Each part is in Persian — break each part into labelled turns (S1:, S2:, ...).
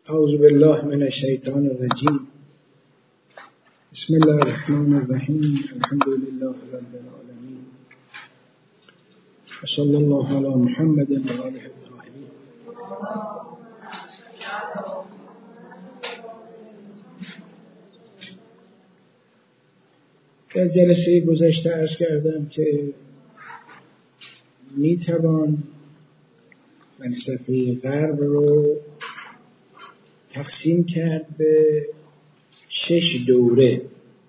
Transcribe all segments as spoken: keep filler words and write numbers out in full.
S1: اعوذ بالله من الشیطان الرجیم. بسم الله الرحمن الرحیم. الحمد لله رب العالمین. و صلی الله علی محمد و آله الطاهرین. در جلسه گذشته عرض کردم که میتوان فلسفه غرب رو تقسیم کرد به شش دوره.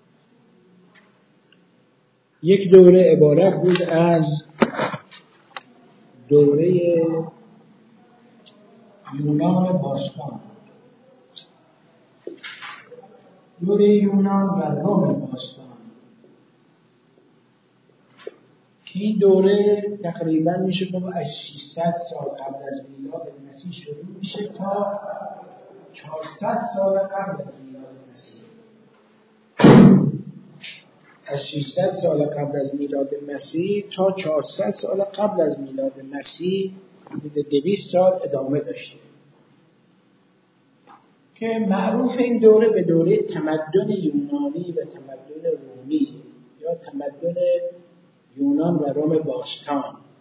S1: یک دوره عبارت بود از دوره یونان باستان، دوره یونان و روم باستان، که این دوره تقریبا میشه گفت از ششصد سال قبل از میلاد مسیح شروع میشه تا چهارصد سال قبل از میلاد مسیح. از ششصد سال قبل از میلاد مسیح تا چهارصد سال قبل از میلاد مسیح دویست سال ادامه داشته که معروف این دوره به دوره تمدن یونانی و تمدن رومی یا تمدن یونان و روم باستان.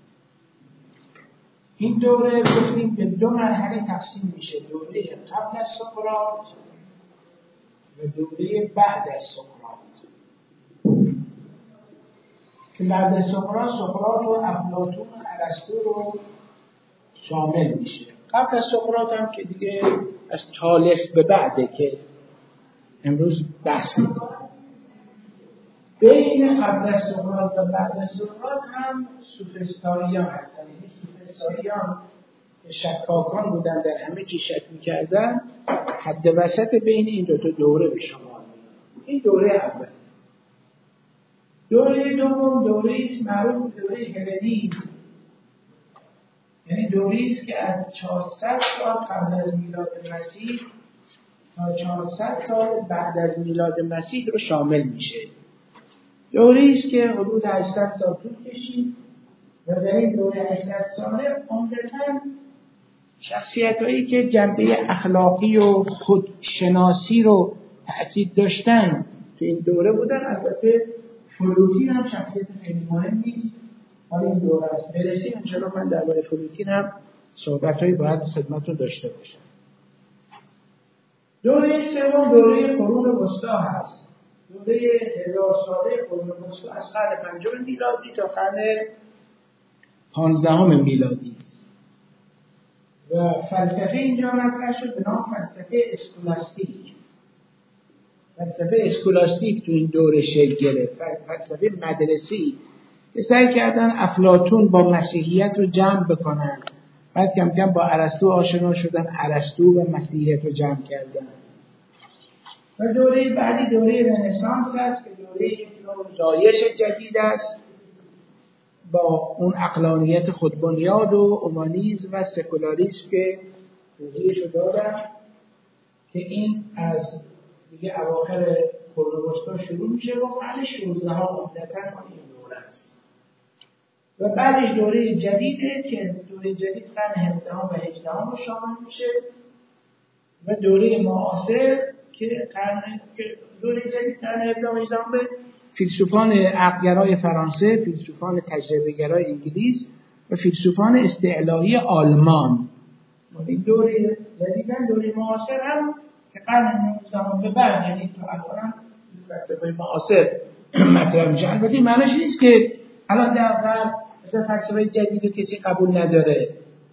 S1: این دوره گفتیم به دو مرحله تقسیم میشه: دوره قبل از سقراط و دوره بعد از سقراط. که بعد از سقراط سقراط و افلاطون و ارسطو رو شامل میشه. قبل از سقراط هم که دیگه از طالس به بعده که امروز بحث میکنیم. بین قبل از سقراط و بعد از سقراط هم سوفسطائیان هستن. یعنی سوفسطائیان که شکاکان بودن، در همه چی شک میکردن، حد وسط بین این دو تا دوره به شما میاد. این دوره اول. دوره دوم دوره است معروف به دوره هلنیسم، یعنی دوره است که از چهارصد سال قبل از میلاد مسیح تا چهارصد سال بعد از میلاد مسیح رو شامل میشه. دوره است که حدود هشتصد سال طول کشید و در این دوره هشتصد ساله عمدتاً شخصیت‌هایی که جنبه اخلاقی و خودشناسی رو تأکید داشتن تو این دوره بودن. البته فلوتین هم شخصیت خیلی مهم نیست، حالا این دوره است برسیم انشاءالله من درباره فلوتین هم صحبت‌هایی باید خدمتتون داشته باشم. دوره سوم دوره قرون وسطی هست. دوره هزار ساله قرون وسطی از قرن پنجم میلادی تا قرن پانزدهم میلادی است و فلسفه اینجا مطرح شد به نام فلسفه اسکولاستیک. فلسفه اسکولاستیک تو این دوره شکل گرفت، فلسفه مدرسی که سعی کردن افلاطون با مسیحیت رو جمع بکنن، بعد کم کم با ارسطو آشنا شدن، ارسطو و مسیحیت رو جمع کردن. و دوره بعدی دوره رنسانس است که دوره یک نوع زایش جدید است با اون عقلانیت خودبنیاد و اومانیسم و سکولاریسم که توضیحش رو دادم که این از دیگه اواخر قرون وسطی شروع میشه و قرن شانزدهم ها مدتاً این دوره است. و بعدش دوره جدیده که دوره جدید قرن هفدهم و هجدهم رو شامل میشه و دوره معاصر که قرن دوره جدید قرن هفدهم و هجدهم به فیلسوفان عقلگرای فرانسه، فیلسوفان تجربه‌گرای انگلیس و فیلسوفان استعلایی آلمان. این دوره جدیدن دوره معاصر هم که قرن نوزدهم به بعد، یعنی تو الان هم فلسفه معاصر مطرح میشه. البته معنیش نیست که الان در غرب مثلا فلسفه جدید کسی قبول نداره.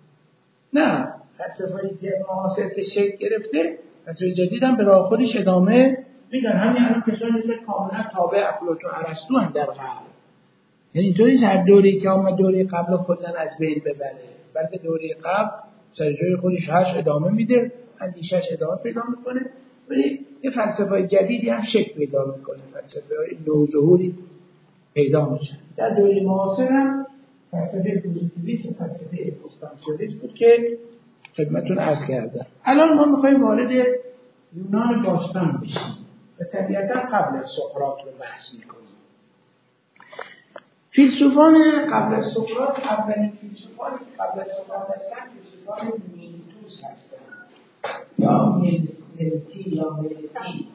S1: نه، فلسفه معاصر که شکل گرفته فلسفه جدید هم به راه خودش ادامه میدن. همین الان کسانی که کاملا تابع افلاطون و ارسطو هم در غرب. یعنی اینطوری هر دوره‌ای که اومد دوره قبل کلا از بین ببره، بلکه دوره قبل سر جای خودش هش ادامه میده، اندیشش ادامه پیدا میکنه، ولی یه فلسفه جدیدی هم شکل پیدا میکنه، فلسفه‌های نوظهوری پیدا میشه. در دوره معاصر هم فلسفه پوزیتیویسم، فلسفه اگزیستانسیالیسم بود که خدمتتون عرض کردم. الان ما میخوایم وارد یونان باستان بشیم و طبیعتا قبل از سقراط رو بحث میکنیم. فیلسوفان قبل از سقراط، اولین فیلسوفانی که قبل از سقراط هستن فیلسوفان میتوس هستن یا ملتی یا ملتی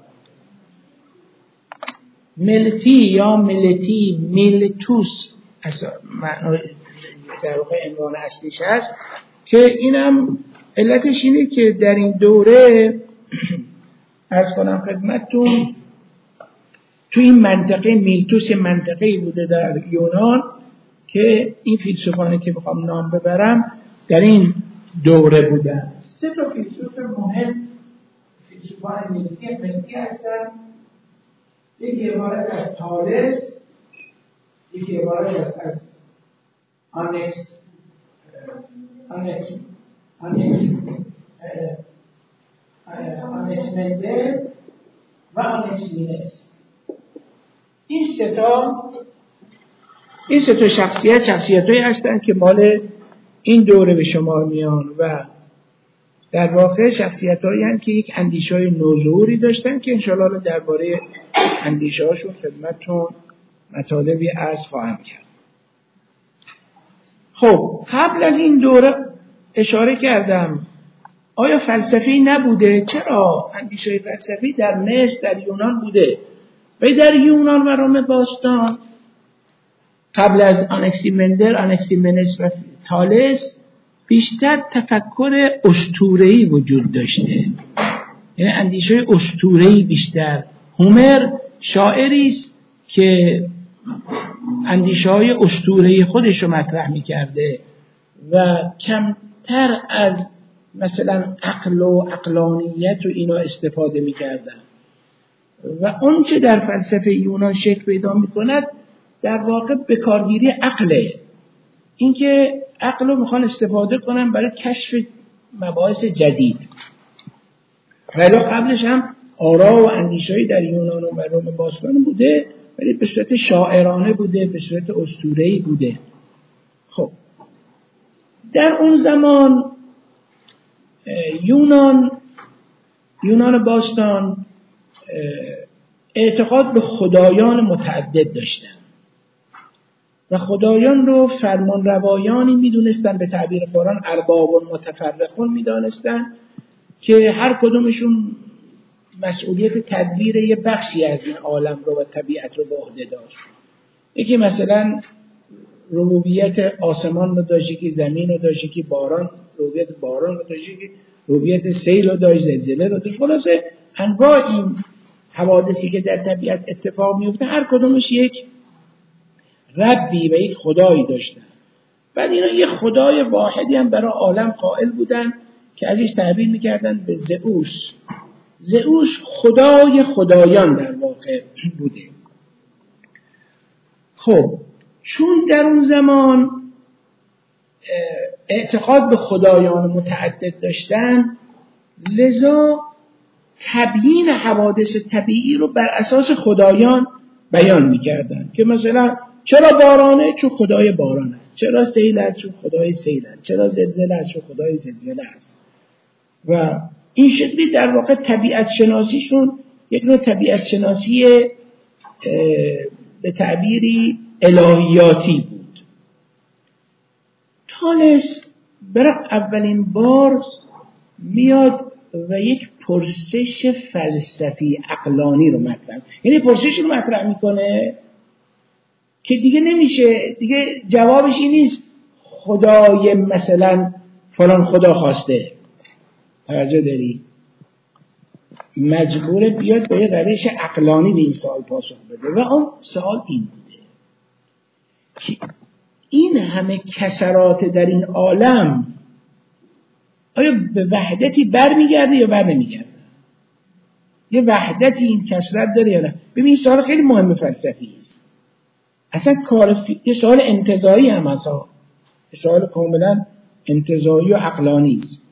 S1: ملتی یا ملتی ملتوس معنای در واقع عنوان اصلیش هست که اینم علتش اینه که در این دوره عرض کنم خدمتتون تو این منطقه میلتوس منطقه‌ای بوده در یونان که این فیلسوفانی که بخوام نام ببرم در این دوره بودن. سه تا فیلسوف مهم فیلسوفان ملتی ملتی هستن. یکی عبارت از تالس، یکی عبارت از از آنکس آنکس آنکس آنکسمندر و آنکسینس. این سه تا این سه تا شخصیت شخصیتایی هستن که مال این دوره به شمار میان و در واقع شخصیتایی هستن که یک اندیشه‌های نوظهوری داشتن که انشاءالله درباره اندیشه‌هاشون خدمتتون مطالبی عرض خواهم کرد. خب قبل از این دوره اشاره کردم آیا فلسفی نبوده؟ چرا اندیشه فلسفی در مصر در یونان بوده و در یونان و روم باستان قبل از آنکسیمندر، آنکسیمنس و تالس بیشتر تفکر اسطوره‌ای وجود داشته، یعنی اندیشه اسطوره‌ای بیشتر. هومر شاعری است که اندیشه‌های اسطوره‌ای خودش رو مطرح می‌کرده و کمتر از مثلا عقل و عقلانیت و اینا استفاده می‌کردن و اون چه در فلسفه یونان شکل پیدا می‌کند در واقع به کارگیری عقله، اینکه عقل رو میخوان استفاده کنن برای کشف مباحث جدید. ولی قبلش هم آرا و اندیشه‌ای در یونان و روم باستان بوده، ولی به صورت شاعرانه بوده، به صورت اسطوره‌ای بوده. خب در اون زمان یونان یونان باستان اعتقاد به خدایان متعدد داشتن و خدایان رو فرمان روایانی میدونستن، به تعبیر قرآن ارباب و متفرقون میدانستن که هر کدومشون مسئولیت تدبیر یه بخشی از این عالم رو و طبیعت رو به عهده داشت. یکی مثلا ربوبیت آسمان رو داشت، یکی زمین رو داشت، یکی باران ربوبیت باران رو داشت، یکی ربوبیت سیل رو داشت، زلزله رو داشت. خلاصه انواع این حوادثی که در طبیعت اتفاق میفته هر کدومش یک ربی و یک خدایی داشتن. بعد اینا یک خدای واحدی هم برای عالم قائل بودن که ازش تعبیر میکردن به زئوس. زئوس خدای خدایان در واقع بوده. خب چون در اون زمان اعتقاد به خدایان متعدد داشتن، لذا تبیین حوادث طبیعی رو بر اساس خدایان بیان میکردن که مثلا چرا بارانه؟ چون خدای باران است. چرا سیل است؟ چون خدای سیل است. چرا زلزله است؟ چون خدای زلزله است. و این شکلی در واقع طبیعت شناسیشون یک نوع طبیعت شناسی به تعبیری الهیاتی بود. تالس برای اولین بار میاد و یک پرسش فلسفی عقلانی رو مطرح، یعنی پرسش رو مطرح میکنه که دیگه نمیشه، دیگه جوابش این نیست خدای مثلا فلان خدا خواسته، توجه داری؟ مجبور بیاد با یه روش عقلانی به این سوال پاسخ بده و اون سوال این بوده که این همه کسرات در این عالم آیا به وحدتی بر میگرده یا بر نمیگرده؟ یه وحدتی این کسرت داره یا نه؟ ببین این سوال خیلی مهم فلسفی است. اصلا کار فی... یه سوال انتزاعی هم هست، سوال کاملا انتزاعی و عقلانی است.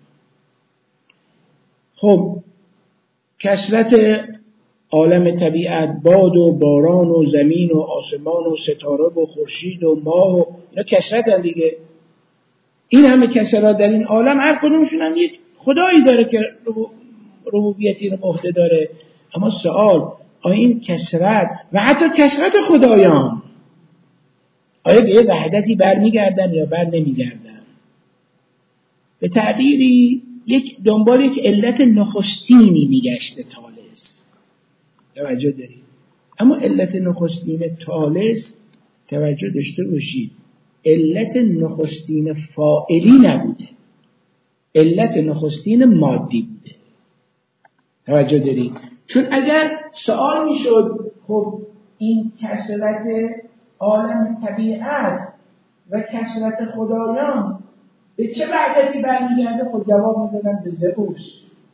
S1: خب کسرت عالم طبیعت، باد و باران و زمین و آسمان و ستاره و خورشید و ماه و اینا کسرت هم دیگه. این همه کسرات در این عالم هر کدومشون هم یک خدایی داره که ربوبیتی رو به عهده داره. اما سوال آیا این کسرت و حتی کسرت خدایان آیا به یه وحدتی بر میگردن یا بر نمیگردن؟ به تعبیری یک دنبال یک علت نخستینی میگشته طالس. توجه دارید؟ اما علت نخستین طالس، توجه داشته باشید، علت نخستین فاعلی نبوده، علت نخستین مادی بوده. توجه دارید؟ چون اگر سوال میشد خب این کثرت عالم طبیعت و کثرت خدایان به چه وحدتی برمیگرده، خود جواب میدادن به زئوس،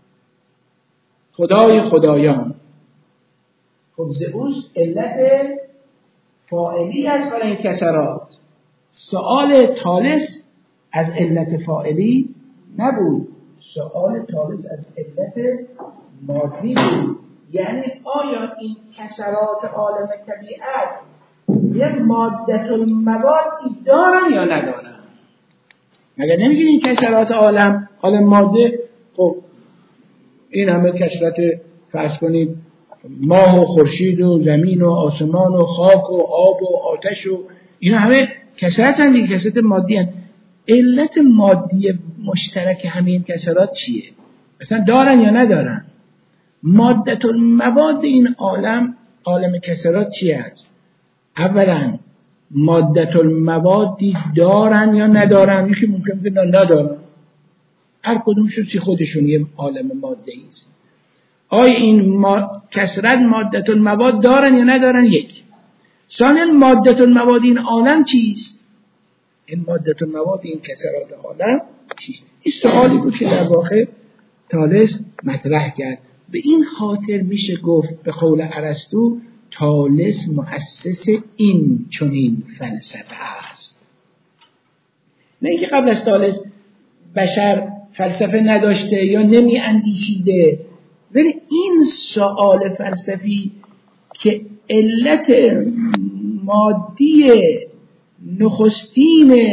S1: خدای خدایان. خب زئوس علت فاعلی است برای این کثرات. سؤال طالس از علت فاعلی نبود، سؤال طالس از علت مادی بود. یعنی آیا این کثرات عالم طبیعت یک مادة الموادی دارن یا ندارن؟ مگر نمیگید این کثرات عالم عالم ماده، خب این همه کثرت فرض کنید ماه و خورشید و زمین و آسمان و خاک و آب و آتش و اینا همه کثرت هم دیگه، کثرت مادی هم. علت مادی مشترک همین کثرات چیه؟ مثلا دارن یا ندارن؟ مادة المواد این عالم عالم کثرات چیه هست؟ اولا مادة الموادی دارن یا ندارن؟ یکی ممکن بگه ندارن، هر کدومشون چی خودشون یه عالم ماده ایست. آیا این ما... کثرت مادة المواد دارن یا ندارن؟ یک. ثانیا مادة المواد این عالم چیست؟ این مادة المواد این کثرات عالم چیست؟ این سوالی بود که در واقع طالس مطرح کرد. به این خاطر میشه گفت به قول ارسطو طالس مؤسس این چنین فلسفه است. نه اینکه قبل از طالس بشر فلسفه نداشته یا نمی اندیشیده، ولی این سؤال فلسفی که علت مادی نخستین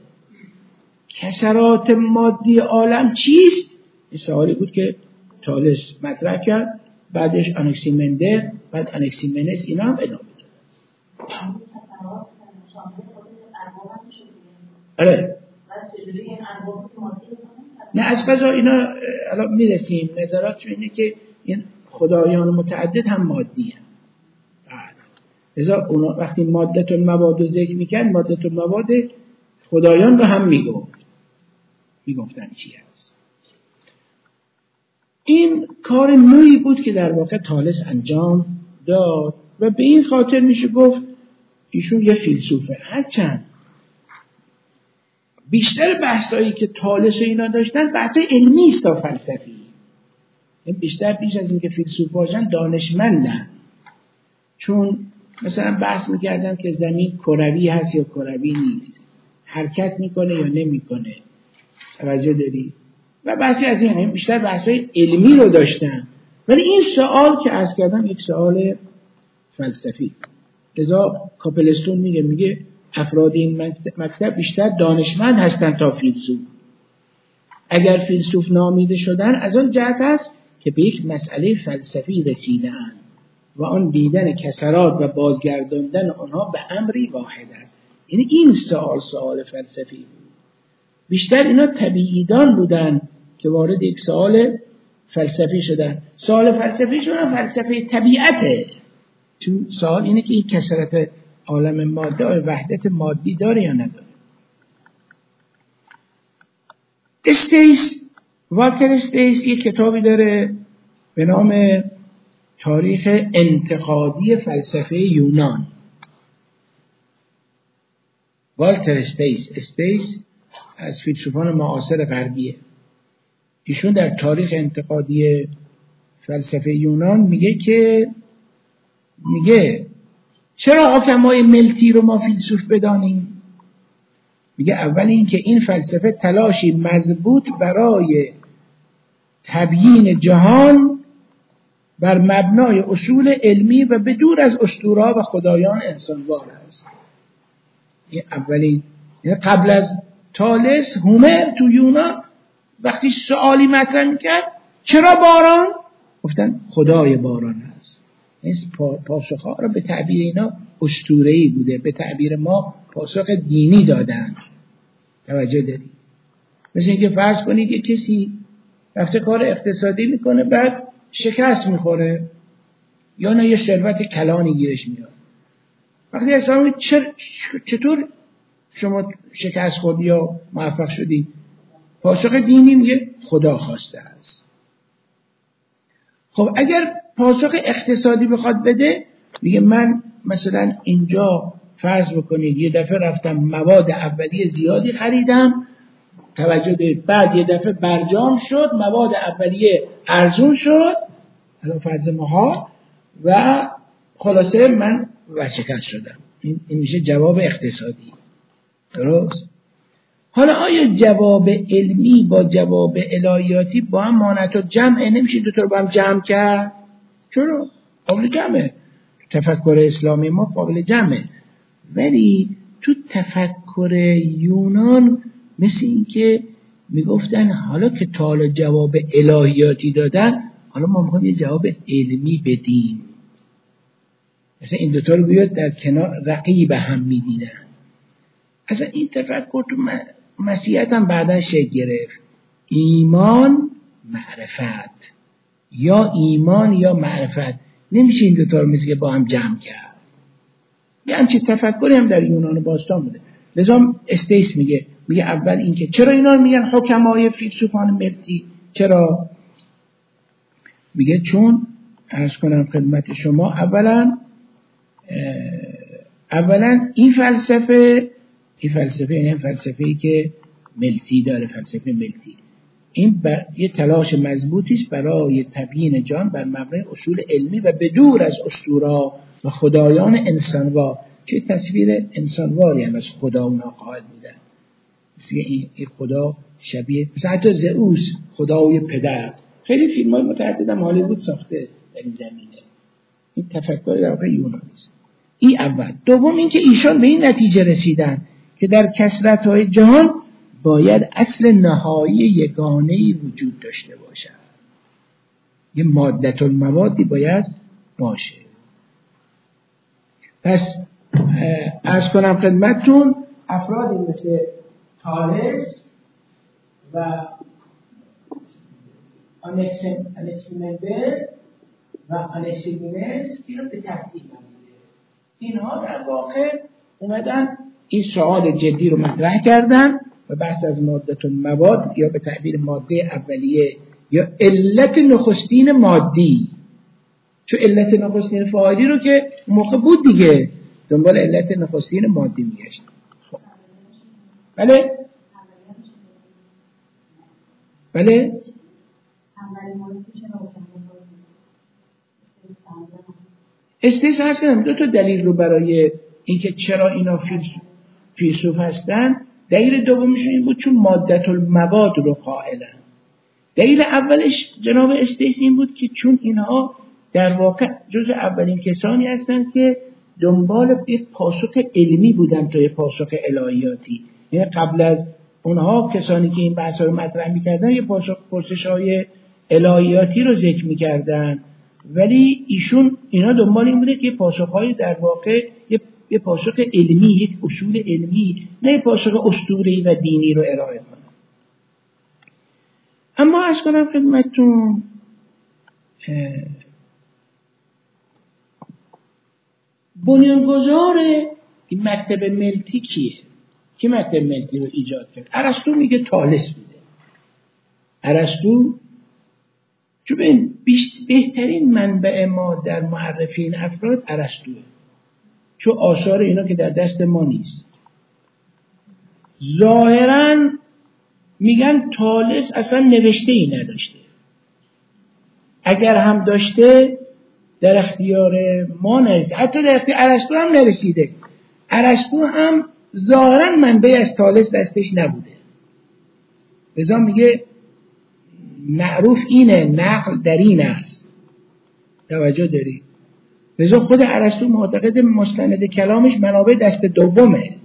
S1: کثرات مادی عالم چیست، این سوالی بود که طالس مطرح کرد. بعدش آناکسیمندر، بعد آناکسیمنس، اینا هم ادامه داد. آره نه از قضا اینا الان میرسیم. نظراتشون اینه که این خدایان متعدد هم مادی هم. لذا اونا وقتی مادة المواد رو ذکر میکرد، مادة المواد خدایان رو هم میگفت، میگفتن چی هست. این کار نوعی بود که در واقع طالس انجام داد و به این خاطر میشه گفت ایشون یه فیلسوفه. هرچند بیشتر بحثایی که طالس و اینا داشتن بحثای علمی است تا فلسفی. این بیشتر بیش از این که فیلسوف باشن دانشمندن. چون مثلا بحث میکردن که زمین کروی هست یا کروی نیست، حرکت میکنه یا نمیکنه، توجه داری؟ و بحثی از این، بیشتر بحثای علمی رو داشتن. ولی این سوال که عرض کردم یک سوال فلسفی. لذا کاپلستون میگه میگه افراد این مکتب بیشتر دانشمند هستند تا فیلسوف. اگر فیلسوف نامیده شدن از آن جهت است که به یک مسئله فلسفی رسیدند و آن دیدن کثرات و بازگرداندن آنها به امری واحد است. یعنی این سوال سوال فلسفی بود. بیشتر اینا طبیعیدان بودن که وارد یک سوال فلسفی شدن. سوال فلسفی شدن فلسفه طبیعته. چون سوال اینه که این کثرت عالم ماده آیا وحدت مادی داره یا نداره. استیس، والتر استیس یک کتابی داره به نام تاریخ انتقادی فلسفه یونان. والتر استیس، استیس از فیلسوفان معاصر غربیه. ایشون در تاریخ انتقادی فلسفه یونان میگه که میگه چرا حکمای ملتی رو ما فیلسوف بدانیم؟ میگه اول این که این فلسفه تلاشی مضبوط برای تبیین جهان بر مبنای اصول علمی و بدور از اسطوره‌ها و خدایان انسانوار است. این اولین، یعنی قبل از طالس هومر تو یونان وقتی سوالی مطرح میکرد چرا باران؟ گفتن خدای باران هست. این پاسخها رو به تعبیر اینا اسطوره‌ای بوده، به تعبیر ما پاسخ دینی دادن. توجه داری؟ مثل اینکه فرض کنید که کسی رفته کار اقتصادی میکنه بعد شکست میخوره یا نه یه ثروت کلانی گیرش میاد. وقتی اصلا چطور شما شکست خوردی یا موفق شدی؟ پاسخ دینی میگه خدا خواسته است. خب اگر پاسخ اقتصادی بخواد بده میگه من مثلا اینجا فرض بکنید یه دفعه رفتم مواد اولیه زیادی خریدم، توجه دارید، بعد یه دفعه برجام شد، مواد اولیه ارزون شد، الان فرض ماها، و خلاصه من ورشکست شدم. این, این میشه جواب اقتصادی. درست؟ حالا آیا جواب علمی با جواب الهیاتی با هم مانعت و جمع نمیشه؟ دو تا رو با هم جمع کرد؟ چرا؟ قابل جمعه. تفکر اسلامی ما قابل جمعه، ولی تو تفکر یونان مثل این که میگفتن حالا که تا حالا جواب الهیاتی دادن، حالا ما میخوایم یه جواب علمی بدیم. مثلا این دوتا رو بیاد در کنار رقیب هم میدیدن. اصلا این تفکر تو مسیحیت هم بعدا شکل گرفت. ایمان معرفت، یا ایمان یا معرفت، نمیشه این دوتا رو مثل که با هم جمع کرد. یه همچین تفکری هم در یونان باستان بوده. لذا استیس میگه میگه اول این که چرا اینا رو میگن حکمای فیلسوفان ملتی؟ چرا؟ میگه چون عرض کنم خدمت شما اولا اولا این فلسفه این فلسفه این فلسفه‌ای که ملتی داره، فلسفه ملتی، این یه تلاش مضبوطی است برای تبیین جان بر مبنای اصول علمی و بدور از اسطوره‌ها و خدایان انسانوار، که تصویر انسانواری هم از خدا اونا قائل بودن. مثل این خدا شبیه مثلا حتی زئوس، خدای پدر، خیلی فیلم‌های متعدد هم هالیوود ساخته در این زمینه. این تفکر در واقع یونانی است. این اول. دوم این که ایشان به این نتیجه رسیدن که در کثرت‌های جهان باید اصل نهایی یگانه‌ای وجود داشته باشد. یه مادة الموادی باید باشه. پس عرض کنم خدمتتون افرادی مثل تالس و انکسیمندر و انکسیمینس اینو به ترتیب بندیده. اینها در واقع اومدن این سوال جدی رو مطرح کردن و بحث از مادة المواد یا به تعبیر ماده اولیه یا علت نخستین مادی، چون علت نخستین فاعلی رو که موقع بود دیگه دنبال علت نخستین مادی میگشت. خب بله بله استیس هست کنم دو تا دلیل رو برای اینکه چرا اینا فیلسوف هستن. دلیل دومیشون این بود چون مادة المواد رو قائلن. دلیل اولش جناب استیس این بود که چون اینها در واقع جز اولین کسانی هستند که دنبال یک پاسخ علمی بودن تا یک پاسخ الهیاتی. یعنی قبل از اونها کسانی که این بحثا رو مطرح می‌کردن یه پاسخ پرسش‌های الهیاتی رو ذکر می‌کردن، ولی ایشون اینا دنبال این بوده که پاسخ‌های در واقع یه پاسخ علمی، یک اصول علمی، نه یه پاسخ اسطوره‌ای و دینی رو ارائه کنن. اما عرض کنم خدمتتون بنیانگذار این مکتب ملتی کیه؟ کی مکتب ملتی رو ایجاد کرد؟ ارسطو میگه تالس بوده. ارسطو چون بهترین منبع ما در معرفی این افراد ارسطوئه، چون آثار اینا که در دست ما نیست. ظاهراً میگن تالس اصلا نوشته ای نداشته، اگر هم داشته در اختیار ما نرسیده، حتی در اختیار ارسطو هم نرسیده. ارسطو هم ظاهراً منبع از تالس دستش نبوده. لذا میگه معروف اینه نقل در این است. توجه دارید؟ لذا خود ارسطو معتقد مستند کلامش منابع دست دومه.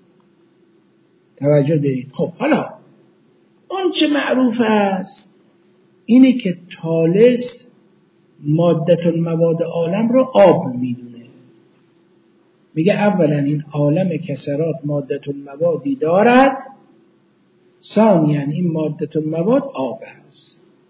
S1: توجه دارید؟ خب حالا اون چه معروف است اینه که تالس مادة المواد عالم رو آب میدونه. میگه اولا این عالم کسرات مادة الموادی دارد، ثانیاً این مادة المواد آب است.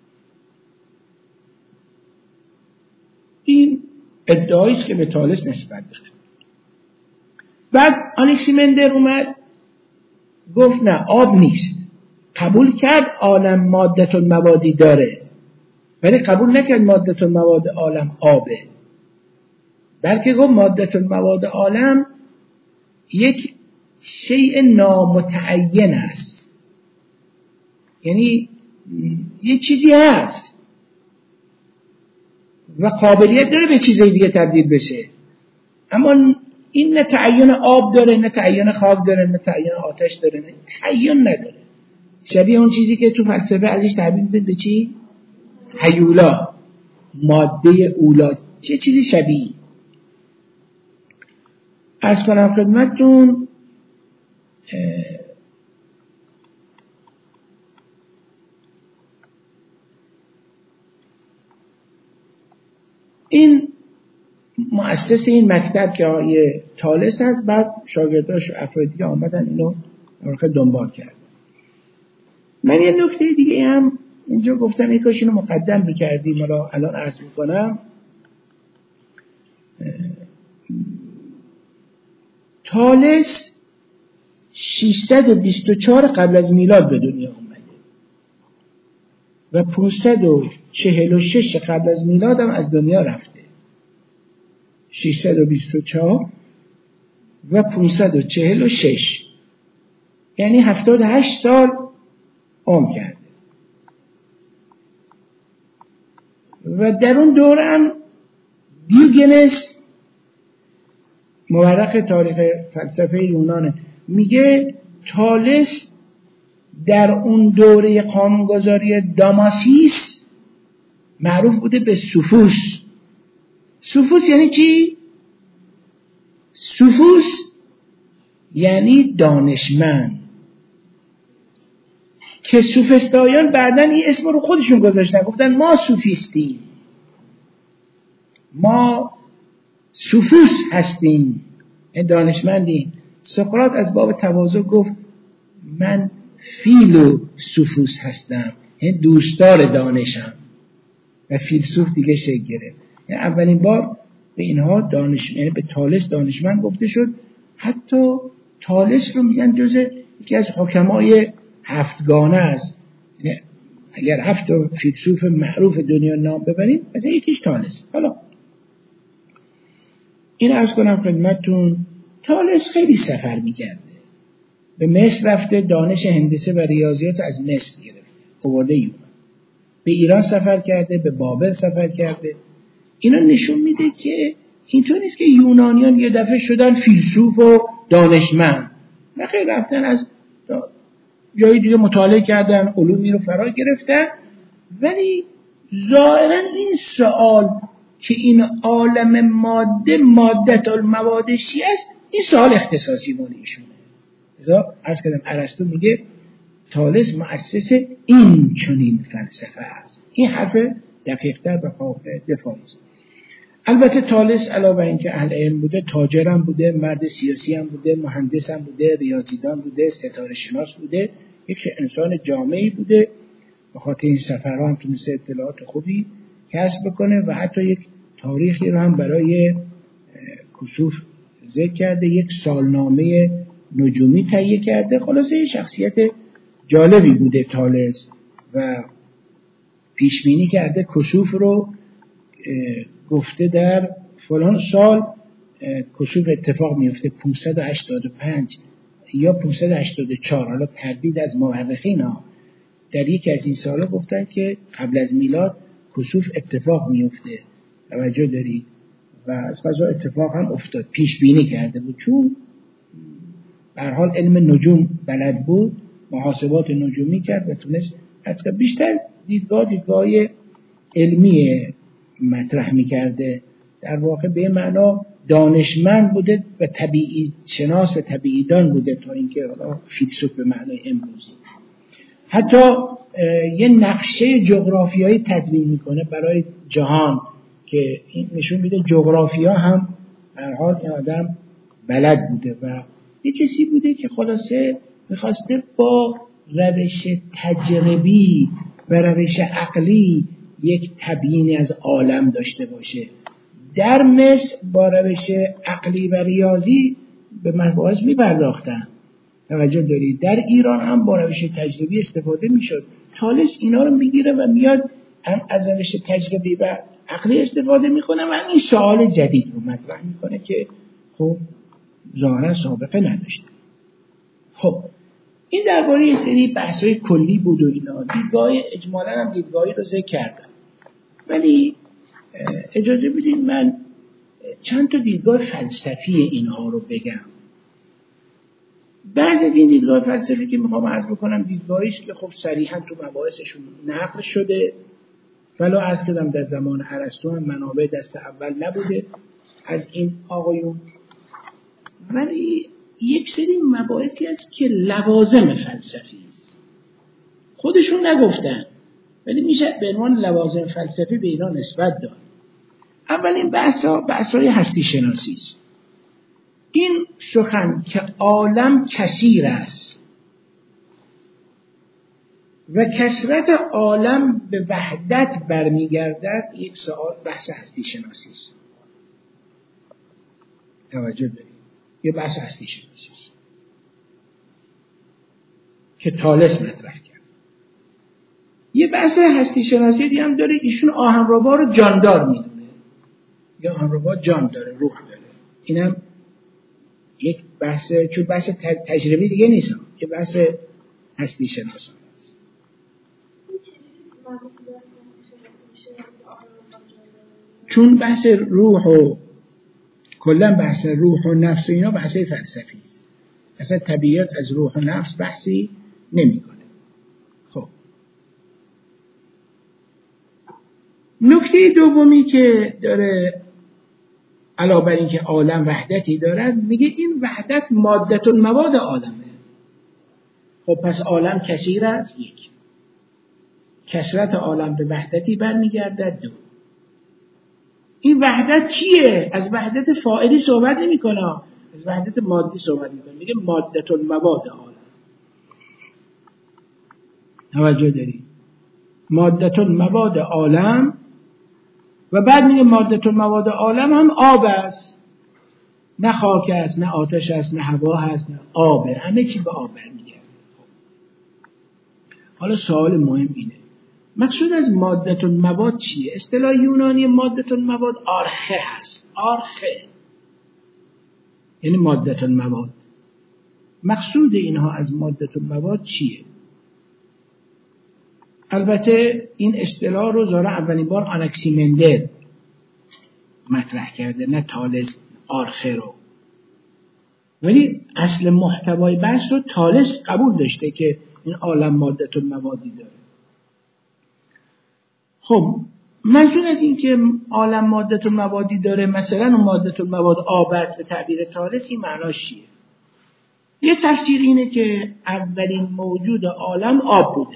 S1: ادعایی است که به طالس نسبت بده. بعد آناکسیمندر اومد گفت نه، آب نیست. قبول کرد عالم مادة الموادی داره، ولی قبول نکرد مادة المواد عالم آبه، بلکه گفت مادة المواد عالم یک شیء نامتعین است، یعنی یه چیزی هست و قابلیت داره به چیزای دیگه تبدیل بشه، اما این نه تعین آب داره، نه تعین خاک داره، نه تعین آتش داره، نه تعین نداره. شبیه اون چیزی که تو فلسفه ازش تعبیر می‌کنه به چی؟ هیولا، ماده اولا، چه چیزی شبیه. عرض کنم خدمتتون این مؤسس این مکتب که آقای طالس هست، بعد شاگرداش و افرادی که آمدن اینو دنبال کرد. من یه نکته دیگه هم اینجا گفتم، این کاش اینو مقدم میکردیم، حالا الان عرض میکنم. طالس ششصد و بیست و چهار قبل از میلاد به دنیا اومده و پانصد و چهل و شش قبل از میلاد هم از دنیا رفته. ششصد و بیست و چهار و پانصد و چهل و شش، یعنی هفتاد و هشت سال عمر کرده. و در اون دوره هم دیوگنس، مورخ تاریخ فلسفه یونان، میگه طالس در اون دوره قانونگذاری داماسیس معروف بوده به سوفوس. سوفوس یعنی چی؟ سوفوس یعنی دانشمند، که سوفسطایان بعداً این اسم رو خودشون گذاشتن، گفتن ما سوفیستیم، ما سوفوس هستیم، این دانشمندیم. سقراط از باب تواضع گفت من فیلو سوفوس هستم، این دوستدار دانشم، و فیلسوف دیگه شکل گرفت. یعنی اولین بار به اینها دانش، یعنی به طالس دانشمند گفته شد. حتی طالس رو میگن جز یکی از حکمای هفتگانه است. یعنی اگر هفت فیلسوف معروف دنیا نام ببریم از یکیش طالس. حالا این عرض کنم خدمتتون، طالس خیلی سفر می‌کرده. به مصر رفته، دانش هندسه و ریاضیات از مصر گرفته، آورده یونان. به ایران سفر کرده، به بابل سفر کرده. اینا نشون میده که اینطور نیست که یونانیان یه دفعه شدن فیلسوف و دانشمند، نه خیلی رفتن از جایی دیگه مطالعه کردن، علومی رو فرا گرفتن. ولی ظاهرا این سوال که این عالم ماده مادة المواد چی است، این سوال اختصاصی مال ایشونه. لذا عرض کردم ارسطو میگه طالس مؤسس این چنین فلسفه است. این حرف دقیق‌تر و قابل دفاعی است. البته طالس علاوه اینکه اهل علم بوده، تاجر هم بوده، مرد سیاسی هم بوده، مهندس هم بوده، ریاضیدان بوده، ستاره شناس بوده، یک انسان جامعی بوده. به خاطر این سفرها هم تونسته اطلاعات خوبی کسب بکنه و حتی یک تاریخی رو هم برای کسوف ذکر کرده، یک سالنامه نجومی تهیه کرده. خلاصه یه شخصیت جالبی بوده طالس و پیش بینی کرده کسوف رو، گفته در فلان سال کسوف اتفاق میفته پانصد و هشتاد و پنج یا پانصد و هشتاد و چهار. حالا تردید از مورخین ها، در یکی از این سالا گفتن که قبل از میلاد کسوف اتفاق میفته، توجه داری، و از قضا اتفاق هم افتاد. پیش بینی کرده بود، چون به هر حال علم نجوم بلد بود، محاسبات نجومی کرد و تونست حتی بیشتر دیدگاه دیدگاه علمی مطرح میکرده. در واقع به معنا دانشمند بوده و طبیعی شناس و طبیعی دان بوده، تا اینکه حالا فیلسوف به معنای امروزی. حتی یه نقشه جغرافیایی تدوین میکنه برای جهان که این نشون میده جغرافیا هم هر حال این آدم بلد بوده و یه کسی بوده که خلاصه میخواسته با روش تجربی و روش عقلی یک تبیینی از عالم داشته باشه. در مصر با روش عقلی و ریاضی به مباحث می‌پرداختن. توجه دارید؟ در ایران هم با روش تجربی استفاده میشد. تالس اینا رو میگیره و میاد هم از روش تجربی و عقلی استفاده میکنه و همین سوال جدید رو مطرح میکنه که خب ظاهرا سابقه نداشته. خب این درباره یه سری بحث‌های کلی بود و اینا. دیدگاه اجمالاً هم دیدگاهی رو ذکر کردم، ولی اجازه بدید من چند تا دیدگاه فلسفی اینها رو بگم. بعد از این دیدگاه فلسفی که میخوام عرض بکنم، دیدگاهی است که خب صریحاً تو مباحثشون نقل شده، ولو عرض کردم در زمان ارسطو هم منابع دست اول نبوده از این آقایون، ولی یک سری مباحثی هست که لوازم فلسفی است. خودشون نگفتن ولی میشه به عنوان لوازم فلسفی به اینا نسبت داد. اولین بحثا بحثای هستی شناسی است. این سخن که عالم کثیر است و کثرت عالم به وحدت برمیگردد، یک سوال بحث هستی شناسی است. توجه دارید؟ یه بحث هستی شناسی است که تالس مطرح کرد. یه بحث هستی شناسی دیگه هم داره، ایشون آهنربا رو جاندار میدونه، یا آهنربا جان داره، روح داره. اینم یک بحث، چون بحث تجربی دیگه نیست، که بحث هستی شناسی است. چون بحث روح و کلا بحث روح و نفس اینا بحث فلسفی است. اصلا طبیعت از روح و نفس بحثی نمیکنه. خب نکته دومی که داره علاوه بر اینکه عالم وحدتی دارد، میگه این وحدت مادة المواد عالمه. خب پس عالم کثیر است، یک. کثرت عالم به وحدتی برمیگردد، دو. این وحدت چیه؟ از وحدت فاعلی صحبت نمی کنه، از وحدت مادی صحبت می کنه. میگه مادة المواد عالم. توجه دارید؟ مادة المواد عالم. و بعد میگه مادة المواد عالم هم آب است، نه خاک است، نه آتش است، نه هوا هست، نه آبه. همه چی به آب برمیگرده. حالا سوال مهم اینه، مقصود از مادة المواد چیه؟ اصطلاح یونانی مادة المواد آرخه هست. آرخه یعنی مادة المواد. مقصود اینها از مادة المواد چیه؟ البته این اصطلاح رو ظاهرا اولین بار آناکسیمندر مطرح کرده، نه تالس آرخه رو. ولی اصل محتوای بحث رو تالس قبول داشته که این عالم مادة الموادی داره. خب منظور از این که عالم مادة الموادی داره، مثلا اون مادة المواد آب است به تعبیر تالس، این معناش چیه؟ یه تفسیر اینه که اولین موجود عالم آب بوده،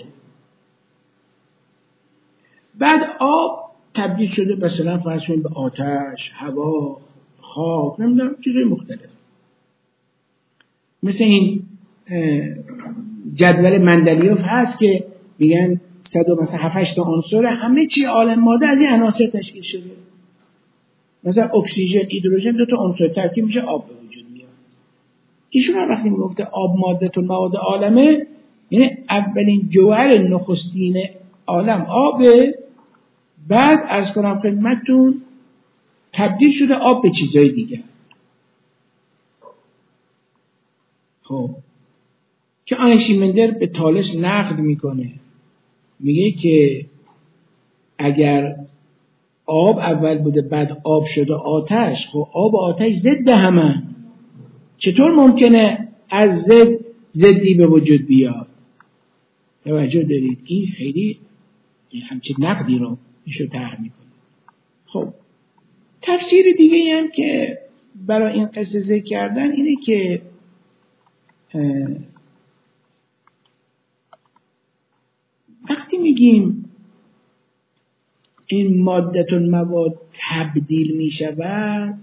S1: بعد آب تبدیل شده مثلا فرض کنید به آتش، هوا، خاک، نمیدونم چیزای مختلف. مثل این جدول مندلیوف هست که میگن صد و مثلا هفت هشت تا عنصر همه چی عالم ماده از این عناصر تشکیل شده. مثلا اکسیژن، هیدروژن، دو تا عنصر ترکیب میشه آب به وجود میاد. ایشون هم وقتی میگفته آب ماده المواد عالمه، یعنی اولین جوهر نخستین عالم آبه، بعد از کنم خدمتتون تبدیل شده آب به چیزای دیگه. خب که آناکسیمندر به تالس نقد میکنه، میگه که اگر آب اول بوده بعد آب شده آتش، خب آب و آتش ضد همه، چطور ممکنه از ضد ضدی به وجود بیاد؟ توجه دارید؟ این خیلی همچین نقدی رو میشه طرح میکنه. خب تفسیر دیگه هم که برای این قصه ذکر کردن اینه که وقتی میگیم این مادة المواد تبدیل میشود،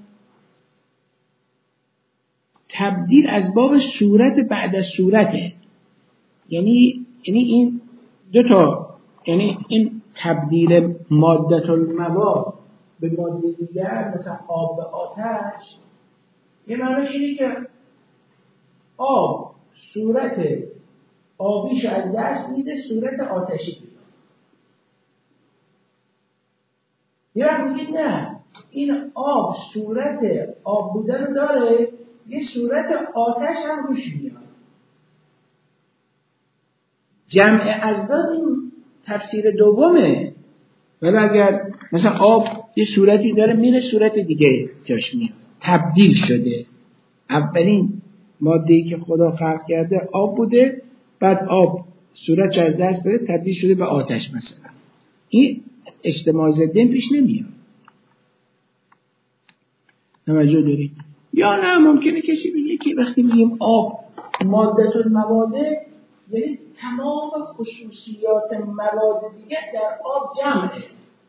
S1: تبدیل از باب صورت بعد از صورته. یعنی یعنی این دو تا، یعنی این تبدیل مادة المواد به ماده دیگر، مثلا آب به آتش، یه معنیش اینه که آب صورت آبیش از دست میده، صورت آتشی میده. یه وقت میگید نه، این آب صورت آب بودن رو داره، یه صورت آتش هم روش میاد. جمع ازداد این تفسیر دومه، ولی اگر مثلا آب یه صورتی داره میره صورت دیگه جاش میاد، تبدیل شده. اولین ماده‌ای که خدا خلق کرده آب بوده، بعد آب صورتش از دست داده تبدیل شده به آتش مثلا. این اجتماع ضدین پیش نمیاد. توجه دارید؟ یا نه ممکنه کسی بگه که وقتی میگیم آب ماده المواده، یعنی تمام خصوصیات مواد دیگه در آب جمعه.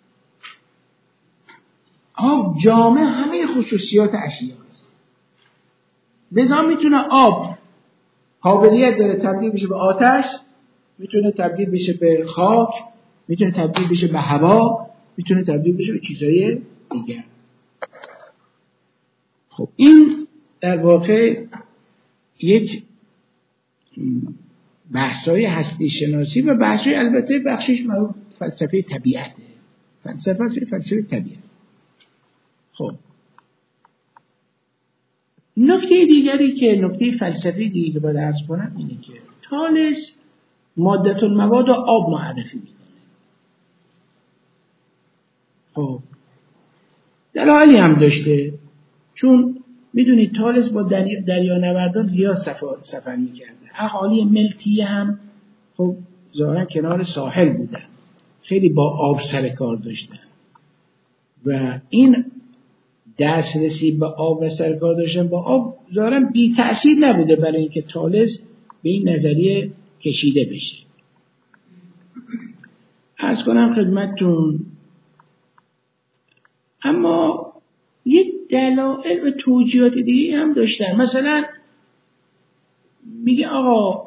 S1: آب جامع همه خصوصیات اشیا است. لذا میتونه آب قابلیت داره تبدیل بشه به آتش، میتونه تبدیل بشه به خاک، میتونه تبدیل بشه به هوا، میتونه تبدیل بشه به چیزهای دیگر. خب این در واقع یک بحث‌های هستی شناسی و بحث‌های البته بخشش مربوط فلسفه طبیعته. فلسفه است، فلسفه طبیعت. خب نکته دیگری که نکته فلسفی دیگه که باید عرض کنم اینه که تالس ماده المواد و آب معرفی میکنه. خب دلایلی هم داشته، چون میدونید تالس با دریانوردان زیاد سفر سفر میکرده. اهالی ملکیه هم خب ظاهرا کنار ساحل بودن، خیلی با آب سر کار داشتن و این دسترسی به آب و سر کار داشتن با آب ظاهرا بی تأثیر نبوده برای اینکه تالس به این نظریه کشیده بشه. عرض کنم خدمتتون، اما یک دلایل و توجیهات دیگه هم داشتن. مثلا میگه آقا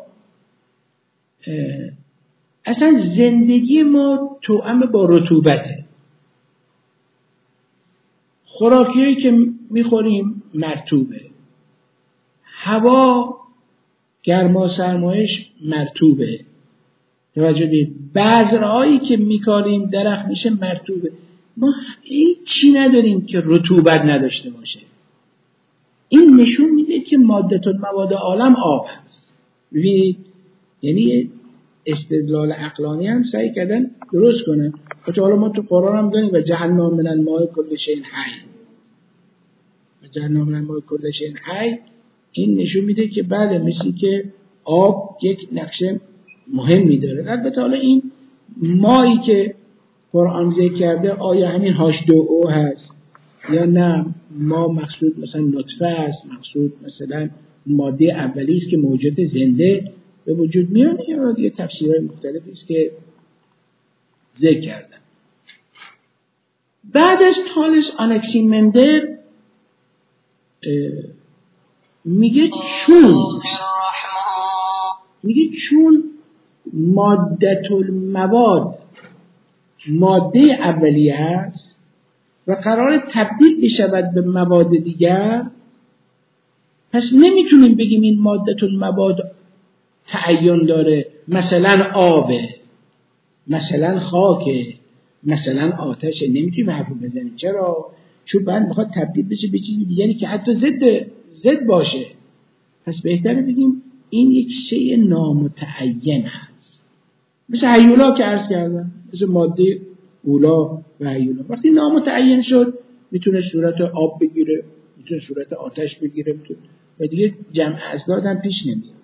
S1: اصلا زندگی ما توأم با رطوبته، خوراکیایی که میخوریم مرطوبه، هوا گرما سرمایش مرطوبه، توجه دید، بذرهایی که میکاریم درخت میشه مرطوبه. ما هیچی نداریم که رطوبت نداشته باشه. این نشون میده که ماده المواد عالم آب هست. ببینید، یعنی استدلال عقلانی هم سعی کردن درست کنن. و حالا ما تو قرآن هم داریم و جعلنا من الماء کل شیء حی، و جعلنا من الماء کل شیء حی. این نشون میده که بله، مثل که آب یک نقشه مهمی داره. البته حالا این مایی که قرآن ذکر کرده آیا همین هاش دو او هست یا نه ما مقصود مثلا نطفه است، مقصود مثلا ماده اولی است که موجود زنده به وجود میاد، یا دیگه تفسیرهای مختلفی است که ذکر کردن. بعد از تالس آناکسیمندر میگه چون میگه چون ماده المواد ماده اولیه است و قرار تبدیل بشود به مواد دیگر، پس نمیتونیم بگیم این ماده المواد تعین داره، مثلا آبه، مثلا خاکه، مثلا آتشه. نمیتونیم حرفو بزنیم. چرا؟ چون بعد میخواد تبدیل بشه به چیزی دیگری که حتی ضد ضد باشه. پس بهتره بگیم این یک شیء نامتعین هست، مثل هیولا که عرض کردم، مثل ماده اولا و هیولا. وقتی نامتعین شد میتونه صورت آب بگیره، میتونه صورت آتش بگیره، میتونه و دیگه جمع ازداد هم پیش نمیاد.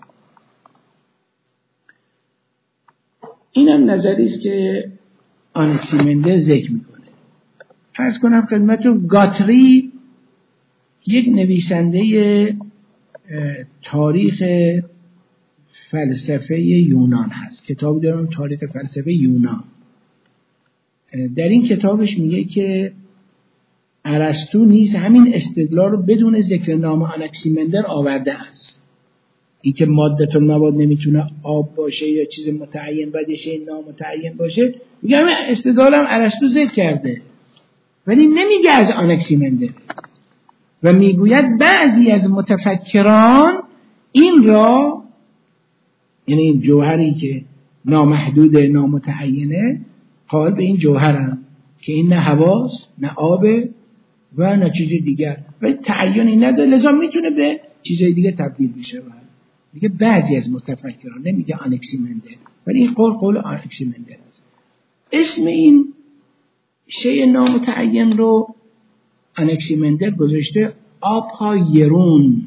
S1: اینم نظری است که آناکسیمندر ذکر میکنه. فرض کنم خدمتتون گاتری یک نویسنده تاریخ فلسفه یونان هست. کتابی دارم تاریخ فلسفه یونان. در این کتابش میگه که ارسطو نیز همین استدلال رو بدون ذکر نام آناکسیمندر آورده است. این که ماده المواد نمیتونه آب باشه یا چیز متعین باشه نامتعین باشه، میگه همین استدلال هم ارسطو ذکر کرده. ولی نمیگه از آنکسیمندر و میگوید بعضی از متفکران این را، یعنی این جوهری که نامحدود نامتعینه، قائل به این جوهرن که این نه هواست نه آبه و نه چیزی دیگر، ولی تعینی نداره، لذا میتونه به چیزای دیگه تبدیل بشه. میگه بعضی از متفکران، نمیگه آنکسیمندر، ولی این قول قول آنکسیمندر است. اسم این شیء نامتعین رو آنکسیمندر گذاشته آپایرون.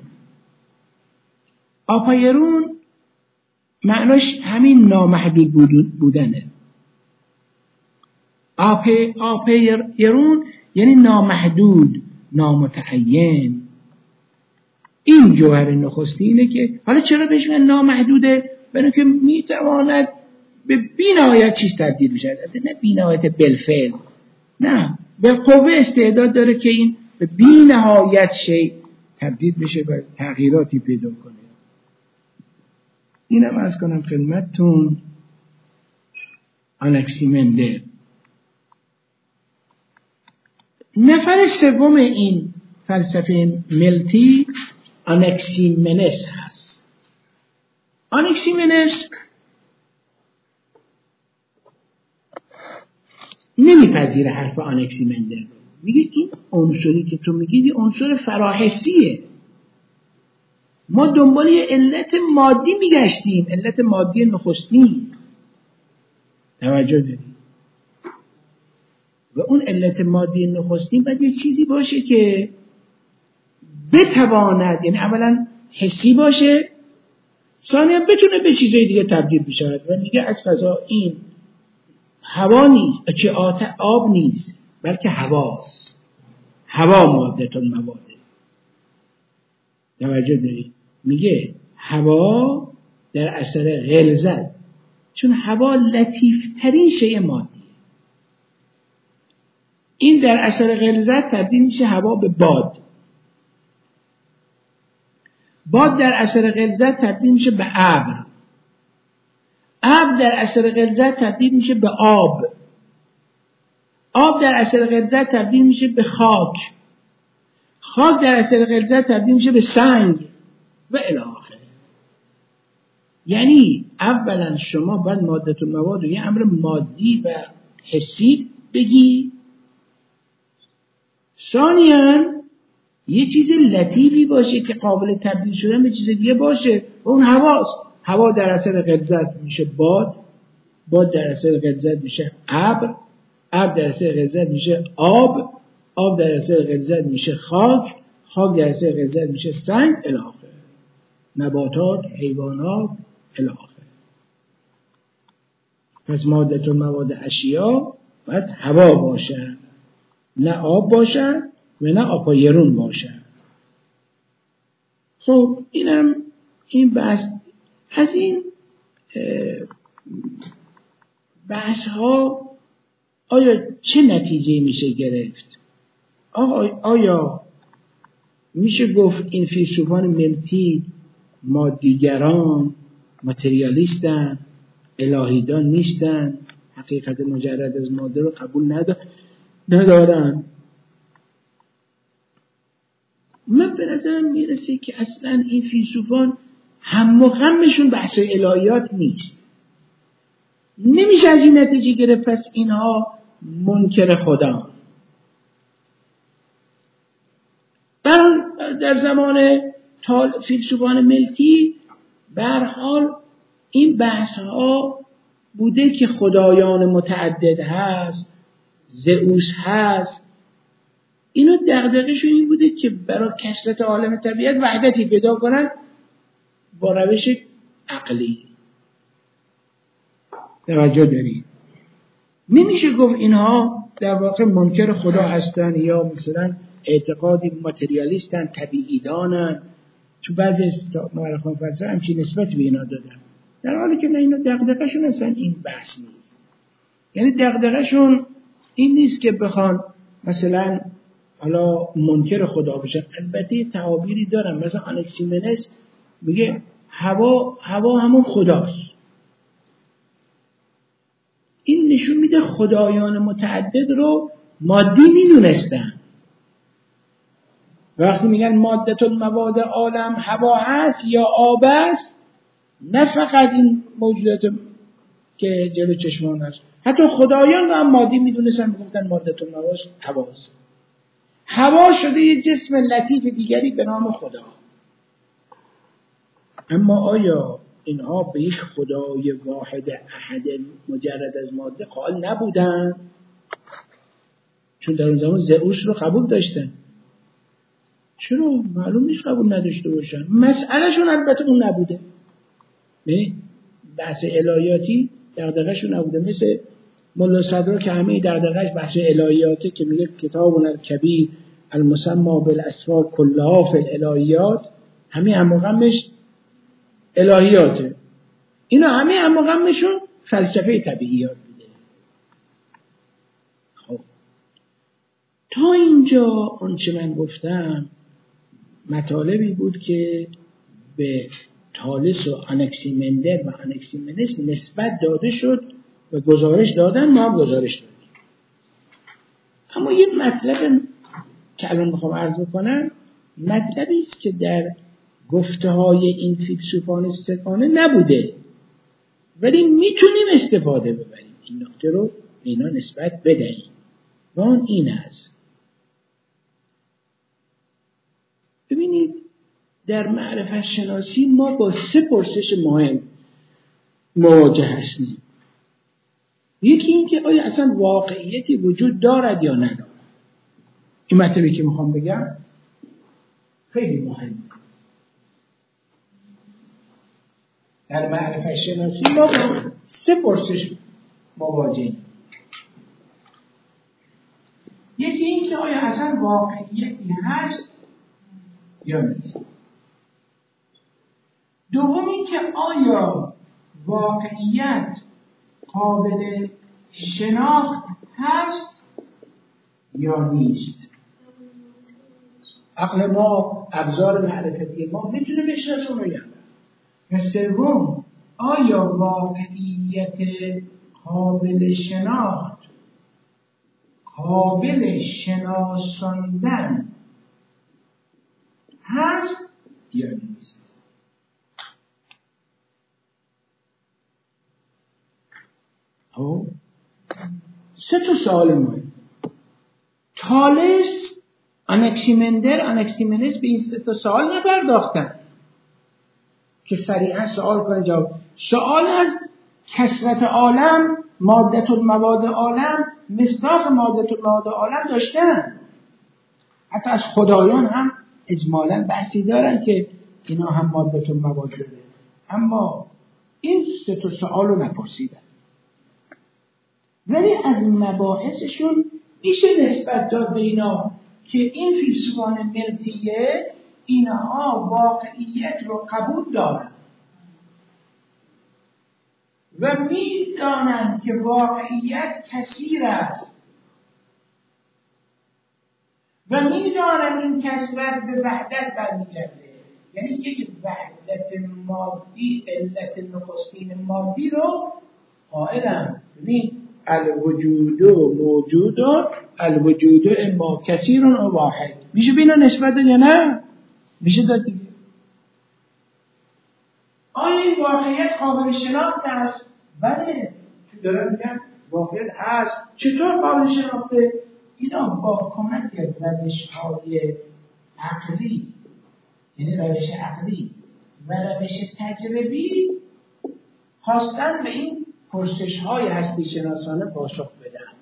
S1: آپایرون معناش همین نامحدود بودنه. آپ آپایرون یعنی نامحدود، نامتعین. این جوهر نخستینه که حالا چرا بهش میگن نامحدوده؟ برای که میتواند به بی‌نهایت چیز تبدیل بشه، نه بی‌نهایت بالفعل، نه بالقوه استعداد داره که این به بی‌نهایت شی تبدیل بشه و تغییراتی پیدا کنه. اینم از کنم خدمتتون آنکسیمندر. نفر سوم این فلسفه ملتی آنکسیمنس هست. آنکسیمنس نمیپذیره حرف آنکسیمندر رو. میگه این عنصری که تو میگی یه عنصر فراحسیه، ما دنبال یه علت مادی میگشتیم، علت مادی نخستین. توجه داریم؟ و اون علت مادی نخستین باید یه چیزی باشه که بتواند، یعنی اولا حسی باشه، ثانیا بتونه به چیزای دیگه تبدیل بشه. و میگه از فضا این هوا نیست، چه آب نیست، بلکه هواست. هوا مادتون مواده. توجه دارید؟ میگه هوا در اثر غلظت، چون هوا لطیفترین شیء مادی، این در اثر غلظت تبدیل میشه هوا به باد. باد در اثر غلظت تبدیل میشه به ابر. ابر در اثر غلظت تبدیل میشه به آب. آب در اثر غلظت تبدیل میشه به خاک. خاک در اثر غلظت تبدیل میشه به سنگ و الی آخر. یعنی اولا شما باید مادت و مواد رو یه امر مادی و حسی بگی، ثانیاً یه چیز لطیفی باشه که قابل تبدیل شدن به چیز دیگه باشه، اون هواست. هوا در اثر غلظت میشه باد، باد در اثر غلظت میشه ابر، ابر در اثر غلظت میشه آب، آب در اثر غلظت میشه خاک، خاک در اثر غلظت میشه سنگ الی آخر. نباتات، حیوانات الی آخر. پس مادت و مواد اشیا باید هوا باشه، نه آب باشه و نه آپایرون باشه. خب اینم این بحث. از این بحث ها آیا چه نتیجه میشه گرفت؟ آیا میشه گفت این فیلسوفان ملتی مادیگران، ماتریالیستن، الهیدان نیستن، حقیقت مجرد از ماده رو قبول ندارن؟ من به نظرم میرسه که اصلا این فیلسوفان هم و همشون بحث الهیات نیست. نمیشه از این نتیجه گرفت پس اینها منکر خدا. در زمان فیلسوفان ملکی به هر حال این بحث ها بوده که خدایان متعدد هست، زئوس هست. اینا دغدغه‌شون این بوده که برای کثرت عالم طبیعت وحدتی پیدا کنن با روش عقلی. توجه دارید؟ نمیشه گفت اینها در واقع منکر خدا هستن یا مثلا اعتقادی ماتریالیستن، طبیعی دانن. تو بعضی مورخان فلسفه همچین نسبت به اینا دادن، در حالی که نه، اینا دغدغه‌شون اصلا این بحث نیست. یعنی دغدغه‌شون این نیست که بخوان مثلا حالا منکر خدا بشن. البته تعابیری دارن، مثلا آنکسیمنس میگه هوا هوا همون خداست. این نشون میده خدایان متعدد رو مادی میدونستن. وقتی میگن ماده المواد عالم هوا هست یا آب است، نه فقط این موجودات که جلو چشمان هست، حتی خدایان رو هم مادی میدونستن، میگفتن ماده المواد هوا است. هوا شده یه جسم لطیف دیگری به نام خدا. اما آیا اینها به یک خدای واحد احد مجرد از ماده قائل نبودن؟ چون در اون زمان زئوس رو قبول داشتن. چرا؟ معلوم نیست قبول نداشته باشن. مسئلهشون البته اون نبوده. نه؟ بحث الهیاتی دغدغه‌شون نبوده. مثل ملا صدرا که همه دغدغه‌اش بحث الهیاته که میگه کتابنا الکبیر المسمى بالاسفار کلها فی الالهیات، همه هم غمش الهیاته. اینا همه هم غمشون فلسفه طبیعیات بوده. خب تا اینجا آنچه من گفتم مطالبی بود که به تالس و آناکسیمندر و آناکسیمنس نسبت داده شد و گزارش دادن، ما هم گزارش دادیم. اما یه مطلب که الان میخوام عرض بکنم مطلبی است که در گفته های این فیلسوفان سگانه نبوده، ولی میتونیم استفاده ببریم، این نکته رو اینا نسبت بدهیم. و اون این است. ببینید در معرفت شناسی ما با سه پرسش مهم مواجه هستیم. یکی این که آیا اصلا واقعیتی وجود دارد یا ندارد. این مطلبی که میخوام بگم خیلی مهمه. در معرفت شناسی ما با سه پرسش مواجهیم. یکی این که آیا اصلا واقعیتی هست یا نیست. دوم این که آیا واقعیت قابل شناخت هست یا نیست. عقل ما، ابزار معرفتی ما میتونه بشناسه اونو یا نه. و سوم آیا واقعیت قابل شناخت قابل شناساندن هست یا نیست. خب سه تا سوال مهم. تالس، آناکسیمندر، آناکسیمنس به این سه تا سوال نپرداختن که سریعا سوال کنن جواب. سوال از کثرت عالم، ماده المواد عالم، مصداق ماده المواد عالم داشتن. حتی از خدایان هم اجمالاً بحثی دارن که اینا هم ماده المواد داره، اما این سه تا سوال رو نپرسیدن. ولی از مباحثشون میشه نسبت داد به اینا که این فیلسوفان ملتیه اینها واقعیت رو قبول دارن و میدانن که واقعیت کثیر است و میدانن این کثرت به وحدت برمیگرده. یعنی یک وحدت مادی، علت نخستین مادی رو قائلن. ببین الوجود موجود و الوجود اما کثیر و واحد. میشه بینا نسبت داد یا نه؟ میشه داد دیگه. آیا این واقعیت قابل شناخت است؟ بله. چون دارم میگم واقعیت هست. چطور قابل شناخته؟ اینا با کمک روش های عقلی، یعنی روش عقلی و روش تجربی خواستن به این پرسش های هستی شناسانه پاسخ بدن.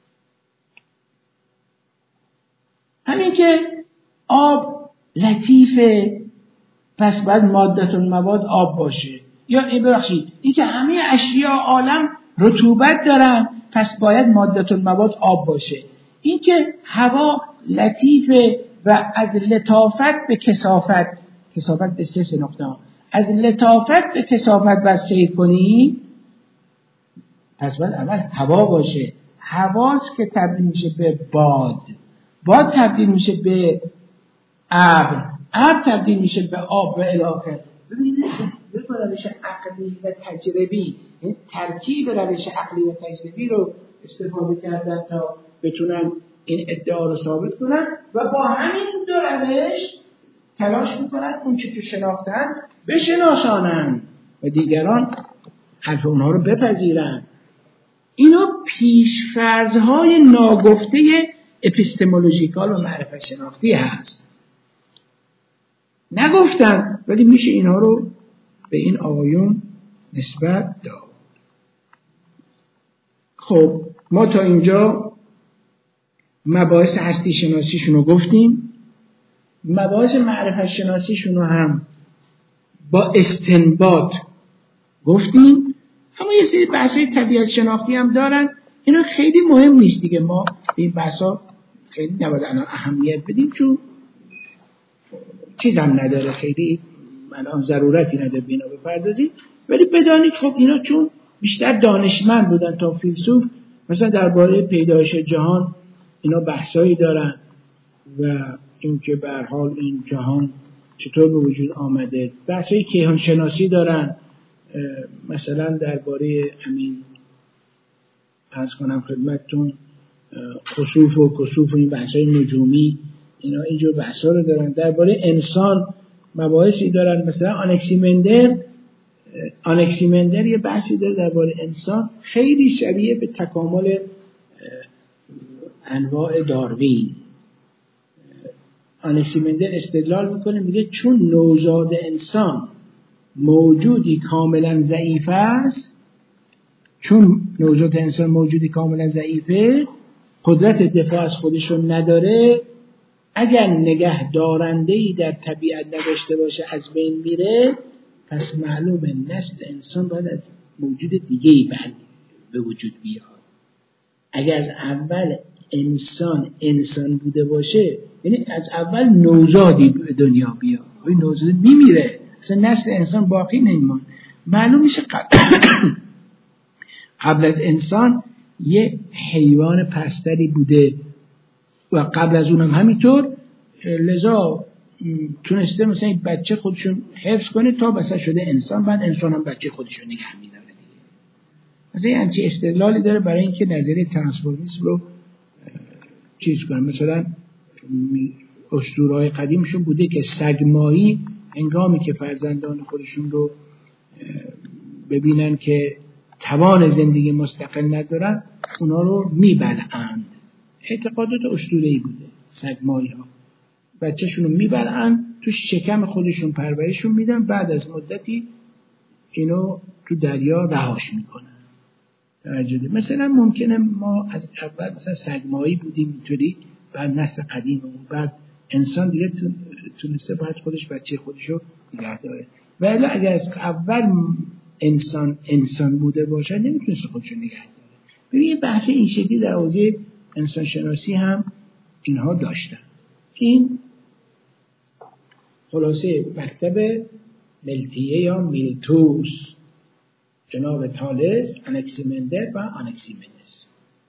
S1: همین که آب لطیفه پس باید ماده المواد آب باشه، یا این ببخشید این که همه اشیاء عالم رطوبت دارن پس باید ماده المواد آب باشه. این که هوا لطیفه و از لطافت به کثافت، کثافت به سه سه نقطه ها، از لطافت به کثافت باید سیر کنی، پس باید اول هوا باشه. هواست که تبدیل میشه به باد، باد تبدیل میشه به ابر، ابر تبدیل میشه به آب و الی آخر. ببینید به روش عقلی و تجربی، این ترکیب روش عقلی و تجربی رو استفاده کردن تا بتونن این ادعا رو ثابت کنن و با همین دو روش تلاش میکنن اون چی که شناختن بشناسانن و دیگران حرف اونها رو بپذیرن. اینا پیش‌فرض‌های ناگفته اپیستمولوژیکال و معرفت شناختی هست. نگفتن ولی میشه اینها رو به این آقایون نسبت داد. خب ما تا اینجا مباحث هستی شناسیشون رو گفتیم. مباحث معرفت شناسیشون رو هم با استنباط گفتیم. اما یه سری بحث‌های طبیعت شناختی هم دارن. اینا خیلی مهم نیست دیگه، ما به این بحث‌ها خیلی نباید الان اهمیت بدیم چون چیز هم نداره، خیلی الان ضرورتی نداره بینا بپردازیم. ولی بدانید خب اینا چون بیشتر دانشمند بودن تا فیلسوف، مثلا درباره پیدایش جهان اینا بحثایی دارن و اینکه به هر حال این جهان چطور به وجود آمده، بحثای کیهان شناسی دارن، مثلا درباره همین عرض کنم خدمتتون خسوف و کسوف و این بحثای نجومی، اینا اینجور بحثا رو دارن. درباره انسان مباحثی دارن، مثلا آنکسیمندر آنکسیمندر یه بحثی داره درباره انسان خیلی شبیه به تکامل انواع داروین. آنکسیمندر استدلال میکنه، میگه چون نوزاد انسان موجودی کاملا ضعیف است، چون نوزاد انسان موجودی کاملا ضعیفه، قدرت دفاع از خودش رو نداره، اگر نگه دارنده‌ای در طبیعت نداشته باشه از بین میره، پس معلومه نسل انسان باید از موجود دیگه‌ای به وجود بیاد. اگر از اول انسان انسان بوده باشه، یعنی از اول نوزادی به دنیا بیاد، این نوزاد میمیره، اصلا نسل انسان باقی نمیمونه. معلوم میشه قبل از انسان یه حیوان پستری بوده و قبل از اونم همینطور، لذا تونسته مثلا این بچه خودشون حفظ کنه تا بسا شده انسان، بعد انسان هم بچه خودشون نگه میداره دیگه. مثلا این همچی استدلالی داره برای اینکه نظریه ترانسفورمیسم رو چیز کنه. مثلا اسطوره‌های قدیمشون بوده که سگمایی هنگامی که فرزندان خودشون رو ببینن که توان زندگی مستقل ندارن، اونا رو میبلعند. اعتقادات اسطوره‌ای بوده. سگمایی ها بچه‌شون رو میبلعند، تو شکم خودشون پرورششون میدن، بعد از مدتی اینو تو دریا رهاش میکنن. توجه. مثلا ممکنه ما از اول مثلا سگمایی بودیم اینطوری، بعد نسل قدیممون، بعد انسان دیگه تونسته باید خودش بچه خودشو نگه داره. ولی اگر از اول انسان انسان بوده باشه نمیتونسته خودشو نگه داره. ببین یه بحث این شکلی در حوزه انسان شناسی هم اینها داشتن. این خلاصه مکتب ملتیه یا میلتوس، جناب تالس، انکسیمندر و آنکسیمنس.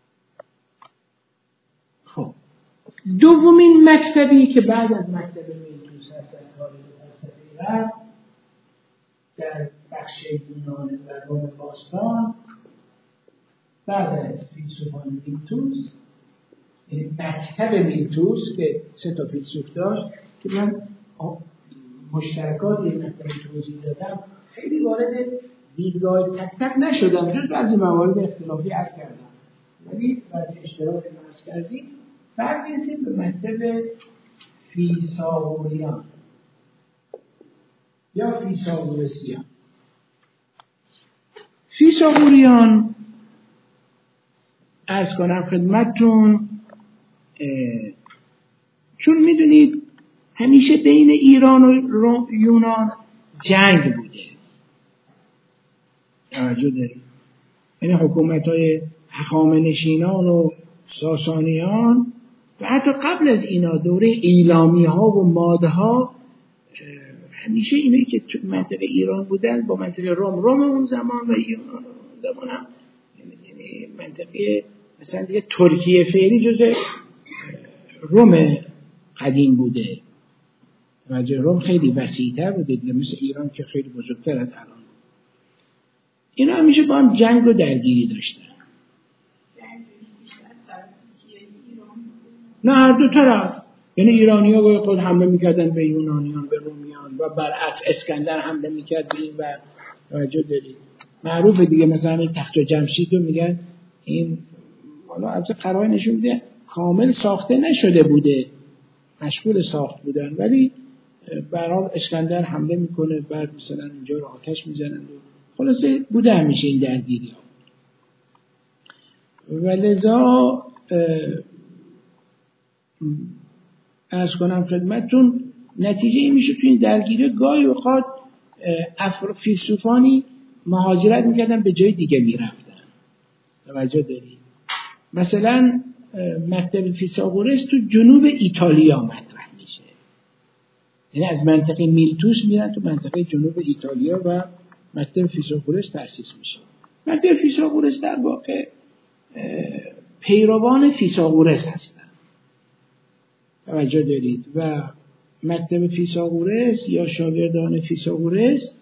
S1: خب دومین مکتبی که بعد از مکتب میلتوس هست در تاریخ فلسفه غرب در بخش یونان و روم باستان، بعد از فیلسوفان میلتوس، یعنی مکتب میلتوس که سه تا فیلسوف داشت که من مشترکات این مکتب توضیح دادم، خیلی وارد دیدگاه تک تک نشدم، جز بعضی موارد اختلافی عرض کردم، ولی بعضی اشتراک عرض کردیم. بعد میرسیم به مکتب فیثاغوریان یا فیثاغورسیان. فیثاغوریان عرض کنم خدمتتون، چون میدونید همیشه بین ایران و یونان جنگ بوده، توجه دارید، یعنی حکومت‌های هخامنشیان و ساسانیان و حتی قبل از اینا دوره ایلامی‌ها و مادها، همیشه اینایی که تو منطقه ایران بودن با منطقه روم روم اون زمان و یونان اون زمان هم، یعنی منطقه مثلا دیگه ترکیه فعلی جزء روم قدیم بوده. توجه، روم خیلی وسیع‌تر بوده دیگه، مثل ایران که خیلی بزرگتر از الان. اینا همیشه با هم جنگ و درگیری داشتن. نه هر دو طرف. یعنی ایرانی‌ها گویا خود حمله میکردن به یونانیان، به رومیان، و برعکس اسکندر حمله میکرد به این و توجه دارید. معروفه دیگه، مثلا این تخت و جمشید رو میگن این حالا البته قرار نشون میده کامل ساخته نشده بوده، مشغول ساخت بودن، ولی به هر حال اسکندر حمله میکنه، بعد مثلا اینجا رو آتش میزنن و خلاصه بوده همیشه این درگیری ها. و لذا عرض کنم خدمتتون نتیجه این میشه توی این درگیری گاهی اوقات فیلسوفانی مهاجرت میکردن به جای دیگه میرفتن. توجه دارید؟ مثلا مکتب فیثاغورس تو جنوب ایتالیا مطرح میشه، یعنی از منطقه میلتوس میرن تو منطقه جنوب ایتالیا و مکتب فیثاغورس تأسیس میشه. مکتب فیثاغورس در واقع پیروان فیثاغورس هستن. توجه دارید؟ و مکتب فیثاغورس یا شاگردان فیثاغورس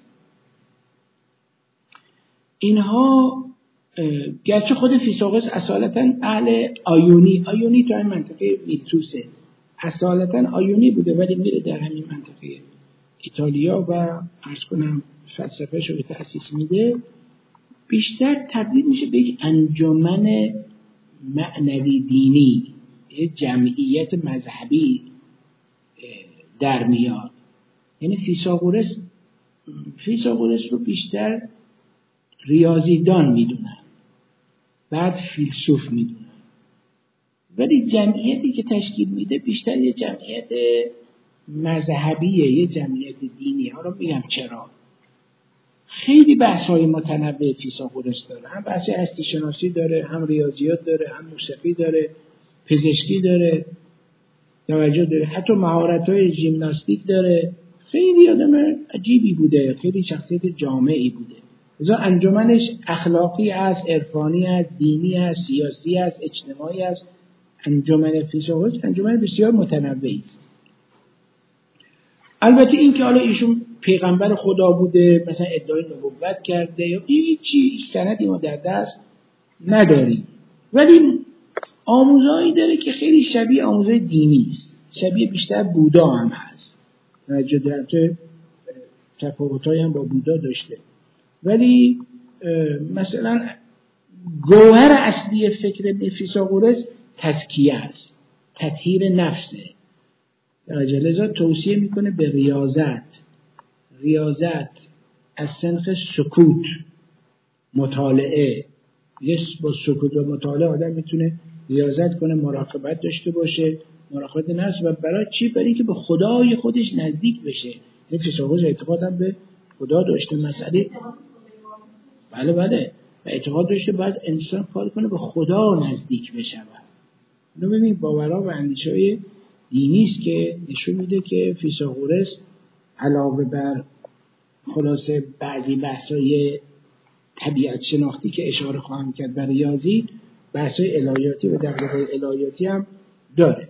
S1: اینها گرچه خود فیثاغورس اصالتا اهل آیونی آیونی تو این منطقه میلتوسه، اصالتا آیونی بوده، ولی میره در همین منطقه ایتالیا و عرض کنم فلسفه‌اش رو تأسیس میده، بیشتر تبدیل میشه به یک انجمن معنوی دینی، یک جمعیت مذهبی در میاد. یعنی فیثاغورس فیثاغورس رو بیشتر ریاضیدان میدونن، بعد فیلسوف میدونن، ولی جمعیتی که تشکیل میده بیشتر یه جمعیت مذهبیه، یه جمعیت دینی. حالا میگم چرا. خیلی بحث‌های متنوع فیثاغورس داره، هم بحث هستی شناسی داره، هم ریاضیات داره، هم موسیقی داره، پزشکی داره، توجه داره، حتی مهارت‌های ژیمناستیک داره. خیلی آدم عجیبی بوده، خیلی شخصیت جامعی بوده. لذا انجمنش اخلاقی است، عرفانی است، دینی است، سیاسی است، اجتماعی است. انجمن فیثاغورس انجمن بسیار متنوعی است. البته این که حالا ایشون پیغمبر خدا بوده، مثلا ادعای نبوت کرده یا هیچی سندی ما در دست نداریم، ولی آموزهایی داره که خیلی شبیه آموزهای دینی است، شبیه بیشتر بودا هم هست، درجه تفاوتایی هم با بودا داشته، ولی مثلا گوهر اصلی فکر فیثاغورس تزکیه است، تطهیر نفسه. لذا توصیه میکنه به ریاضت، ریاضت از سنخ سکوت، مطالعه. یه با سکوت و مطالعه آدم میتونه ریاضت کنه، مراقبت داشته باشه، مراقبت نفس. و برای چی؟ برای اینکه به خدای خودش نزدیک بشه. این فیثاغورس اعتقاد هم به خدا داشته، مسئله بله بله و اعتقاد داشته باید انسان کار کنه به خدا نزدیک بشه. اینو ببین باورها و اندیشه‌های دینی است که نشون میده که فیثاغورس علاوه بر خلاصه بعضی بحث‌های طبیعت شناختی که اشاره خواهم کرد بر ریاضی، بحث‌های الهیاتی و دغدغه الهیاتی هم داره.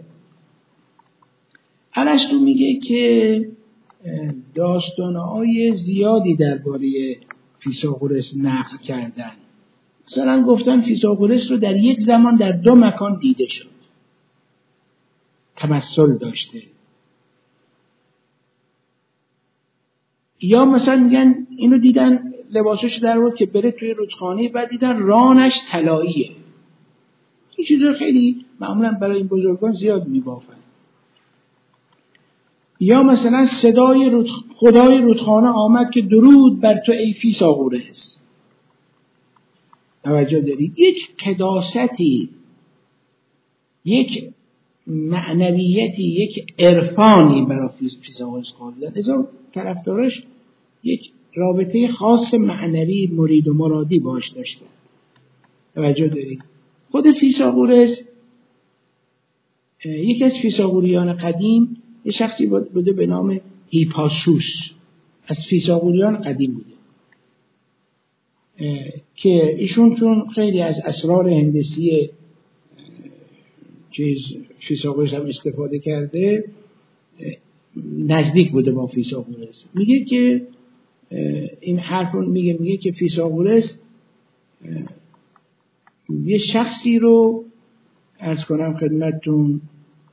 S1: ارسطو میگه که داستان‌های زیادی درباره فیثاغورس نقل کردن. مثلا گفتن فیثاغورس رو در یک زمان در دو مکان دیده شد، تمثل داشته. یا مثلا میگن اینو دیدن لباسش در رو که بره توی رودخانه، بعد دیدن رانش طلاییه. این چیزا خیلی معمولا برای این بزرگان زیاد میبافن. یا مثلا صدای رود... خدای رودخانه آمد که درود بر تو ای فیثاغورس. توجه دارید؟ یک قداستی، یک معنویتی، یک عرفانی برای فیثاغورس قائلن. لذا طرفدارش یک رابطه خاص معنوی مرید و مرادی باش داشته. توجه دارید؟ خود فیثاغورس، یکی از فیثاغوریان قدیم، یه شخصی بوده به نام هیپاسوس، از فیثاغوریان قدیم بوده که ایشون چون خیلی از اسرار هندسی چیز فیثاغورس هم استفاده کرده، نزدیک بوده با فیثاغورس. میگه که این حرف رو میگه میگه که فیثاغورس یه شخصی رو عرض کنم خدمتتون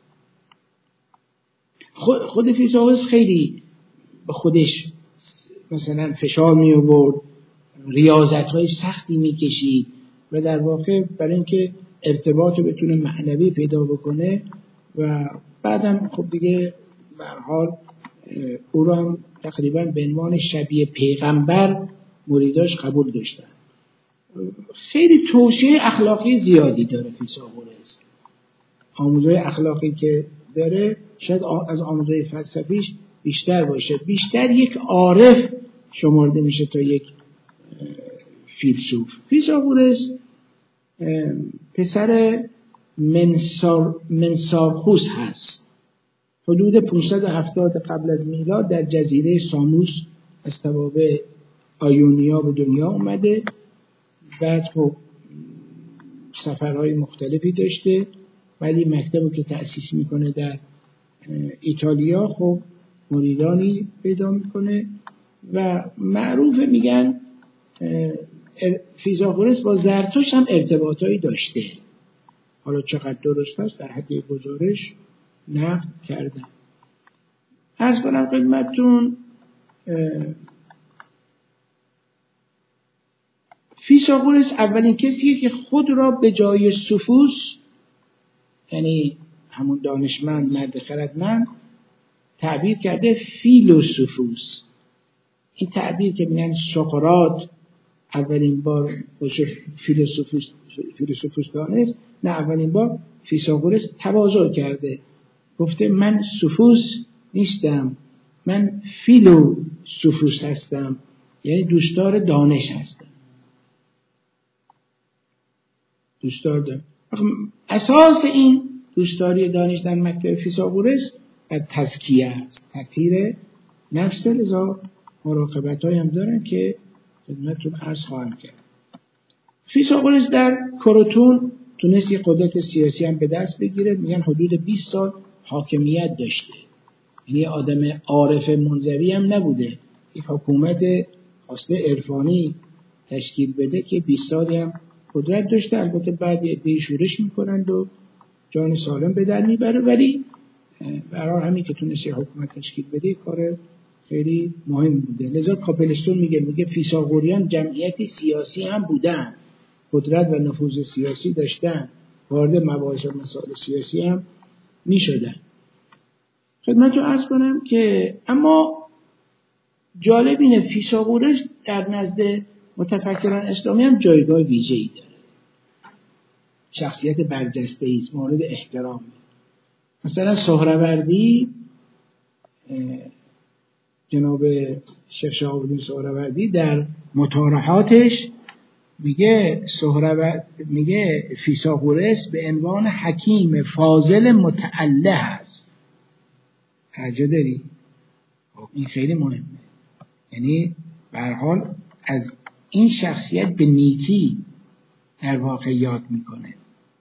S1: خود, خود فیثاغورس خیلی به خودش مثلا فشار می آورد، ریاضت‌های سختی می‌کشید و در واقع برای اینکه ارتباط رو بتونه معنوی پیدا بکنه و بعدم خب دیگه به هر حال او رو هم تقریبا به عنوان شبیه پیغمبر مریداش قبول داشتن. خیلی توشیح اخلاقی زیادی داره فیثاغورس. آموزهای اخلاقی که داره شاید از آموزهای فلسفیش بیشتر باشه. بیشتر یک عارف شمرده میشه تا یک فیلسوف. فیثاغورس پسر منسار منسارخوس هست. حدود پانصد و هفتاد قبل از میلاد در جزیره ساموس از توابع آیونیا به دنیا اومده. بعد خب سفرهای مختلفی داشته، ولی مکتبی که تأسیس میکنه در ایتالیا خب مریدانی پیدا میکنه و معروف میگن فیثاغورس با زرتشت هم ارتباطایی داشته. حالا چقدر درست است در حد گزارش نقل کردم. عرض کنم خدمتتون فیثاغورس اولین کسیه که خود را به جای سوفوس، یعنی همون دانشمند مرد خردمند، تعبیر کرده فیلوسوفوس. این تعبیر که میگن سقراط اولین بار فیلوسوفوس فیلوسوفوس دانست، نه اولین بار فیثاغورس تواضع کرده، گفته من سوفوس نیستم، من فیلوسوفوس هستم، یعنی دوستدار دانش هستم. دوستدار دانش. اساس این دوستداری دانش در مکتب فیثاغورس بر تزکیه است، تطهیر نفس. لذا مراقبت‌هایی هم دارن که خدمتتون عرض خواهم کرد. فیثاغورس در کروتون تونست یک قدرت سیاسی هم به دست بگیره. میگن حدود بیست سال حاکمیت داشته، یعنی آدم عارف منزوی هم نبوده، یک حکومت خاصه عرفانی تشکیل بده که بیست سالی هم قدرت داشته. البته بعد یه عده‌ای شورش میکنند و جان سالم به در میبره، ولی برای همین که تونست یک حکومت تشکیل بده کار خیلی مهم بوده. لذا کاپلستون میگه میگه فیثاغوریان جمعیتی سیاسی هم بودن، قدرت و نفوذ سیاسی داشتن، وارد مباحث و مسائل سیاسی هم میشدن. خدمتتون عرض کنم که اما جالب اینه فیثاغورس در نزد متفکران اسلامی هم جایگاه ویژه‌ای داره. شخصیت برجسته‌ای است، مورد احترام. مثلا سهروردی، جناب شیخ شهاب الدین سهروردی در مطارحاتش میگه سهرورد میگه فیثاغورس به عنوان حکیم فاضل متعله است. توجه داری؟ این خیلی مهمه. یعنی به هر حال از این شخصیت به نیکی در واقع یاد میکنه.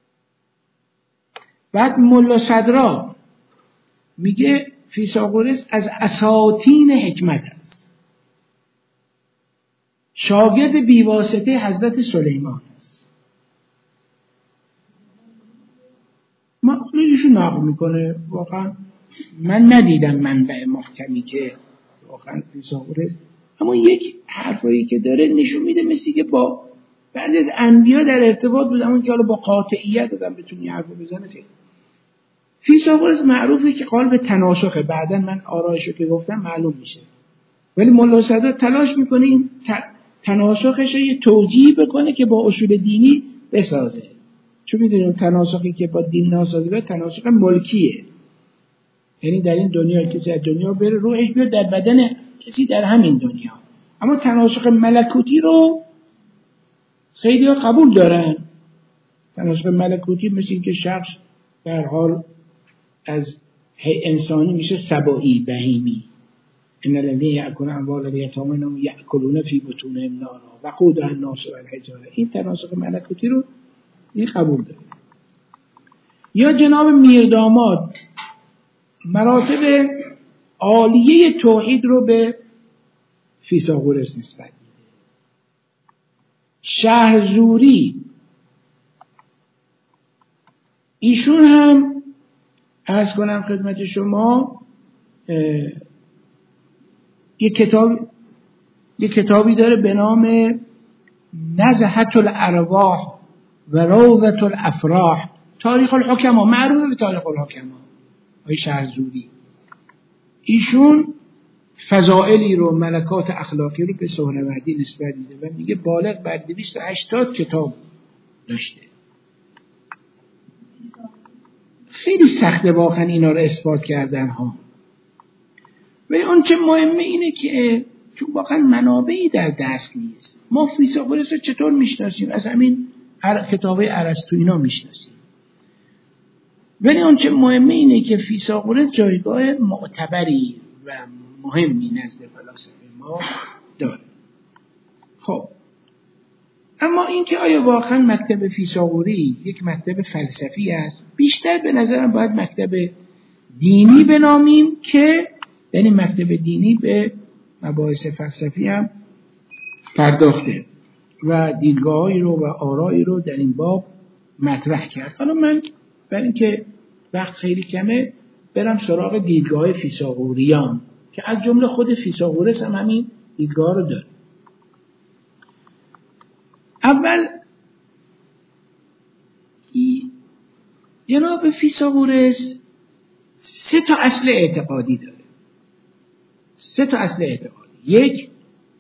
S1: بعد ملا صدرا میگه فیثاغورس از اساطین حکمت است، شاگرد بیواسطه حضرت سلیمان است. ما خیلیشو نقل میکنه. واقعا من ندیدم منبع محکمی که واقعا فیثاغورس، اما یک حرفایی که داره نشون میده مثل که با بعضی از انبیا در ارتباط بود، اما که حالا با قاطعیت دادم بتونی حرف بزنه. فیثاغورس معروفه که قائل به تناسخه. بعدن من آرایشو که گفتم معلوم میشه، ولی ملا صدرا تلاش میکنه این تناسخش رو یه توجیه بکنه که با اصول دینی بسازه. چون میدونیم تناسخی که با دین ناسازه به تناسخ ملکیه، یعنی در این دنیا که از دنیا بره روحش بیاد در بدن کسی در همین دنیا. اما تناسخ ملکوتی رو خیلی ها قبول دارن. تناسخ ملکوتی مثل این که شخص در حال از انسانی میشه سبایی بهیمی. ان الذين ياكلون اموال اليتامى ياكلون في بطونهم نارا وقودها الناس والحجاره. این تناسخ ملکوتی رو این قبول داره. یا جناب میرداماد مراتب عالیه توحید رو به فیثاغورس نسبت میده. شهرزوری ایشون هم عرض کنم خدمت شما یک کتاب یک کتابی داره به نام نزهة الارواح و روضة الافراح، تاریخ الحکما، معروفه به تاریخ الحکما آقای شهرزوری. ایشون فضائلی رو، ملکات اخلاقی رو به سهروردی نسبت میده و میگه بالغ بر دویست و هشتاد کتاب داشته. خیلی سخته واقعا اینا رو اثبات کردن ها. ولی اون چه مهمه اینه که چون واقعا منابعی در دست نیست، ما فیثاغورس رو چطور میشناسیم؟ از همین کتابه ارسطو اینا میشناسیم. ولی اون چه مهمه اینه که فیثاغورس جایگاه معتبری و مهمی نزد فلاسفه ما داره. خب اما این که آیا واقعا مکتب فیثاغوری یک مکتب فلسفی است؟ بیشتر به نظرم باید مکتب دینی بنامیم، که یعنی مکتب دینی به مباحث فلسفی هم پرداخته و دیدگاه‌هایی رو و آرایی رو در این باب مطرح کرد. حالا من برای اینکه وقت خیلی کمه برم سراغ دیدگاه فیثاغوریان که از جمله خود فیثاغورس هم همین دیدگاه رو داره. اول جناب فیثاغورس سه تا اصل اعتقادی داره. سه تا اصل اعتقادی. یک،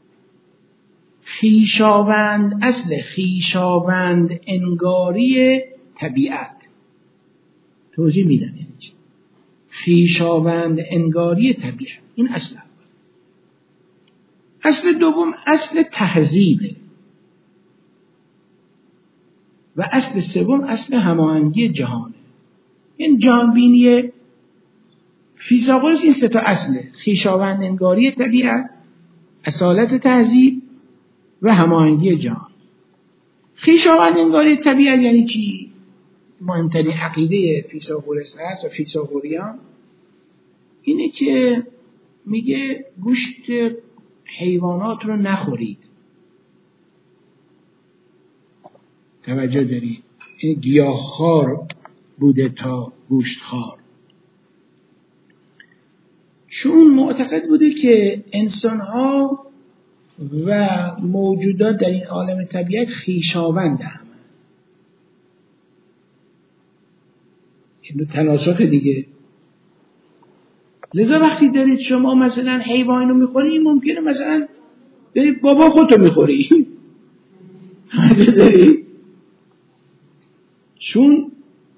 S1: خویشاوند، اصل خویشاوند انگاری طبیعت. توضیح میدم یعنی چی. خویشاوند انگاری طبیعت، این اصل اول. اصل دوم اصل تهذیبه و اصل سوم اصل هماهنگی جهانه. این جهانبینی فیثاغورس این سه تا اصله: خویشاوند انگاری طبیعت، اصالت تهذیب و هماهنگی جهان. خویشاوند انگاری طبیعت یعنی چی؟ مهمترین عقیده فیثاغورس هست و فیثاغوریان اینه که میگه گوشت حیوانات رو نخورید. توجه دارید؟ این گیاهخوار بوده تا گوشتخوار. چون معتقد بوده که انسان‌ها و موجودات در این عالم طبیعت خویشاوند هم. این تناسخ دیگه. لذا وقتی دارید شما مثلا حیوان رو میخوری، این ممکنه مثلا دارید بابا خودتو میخوری. دارید؟ چون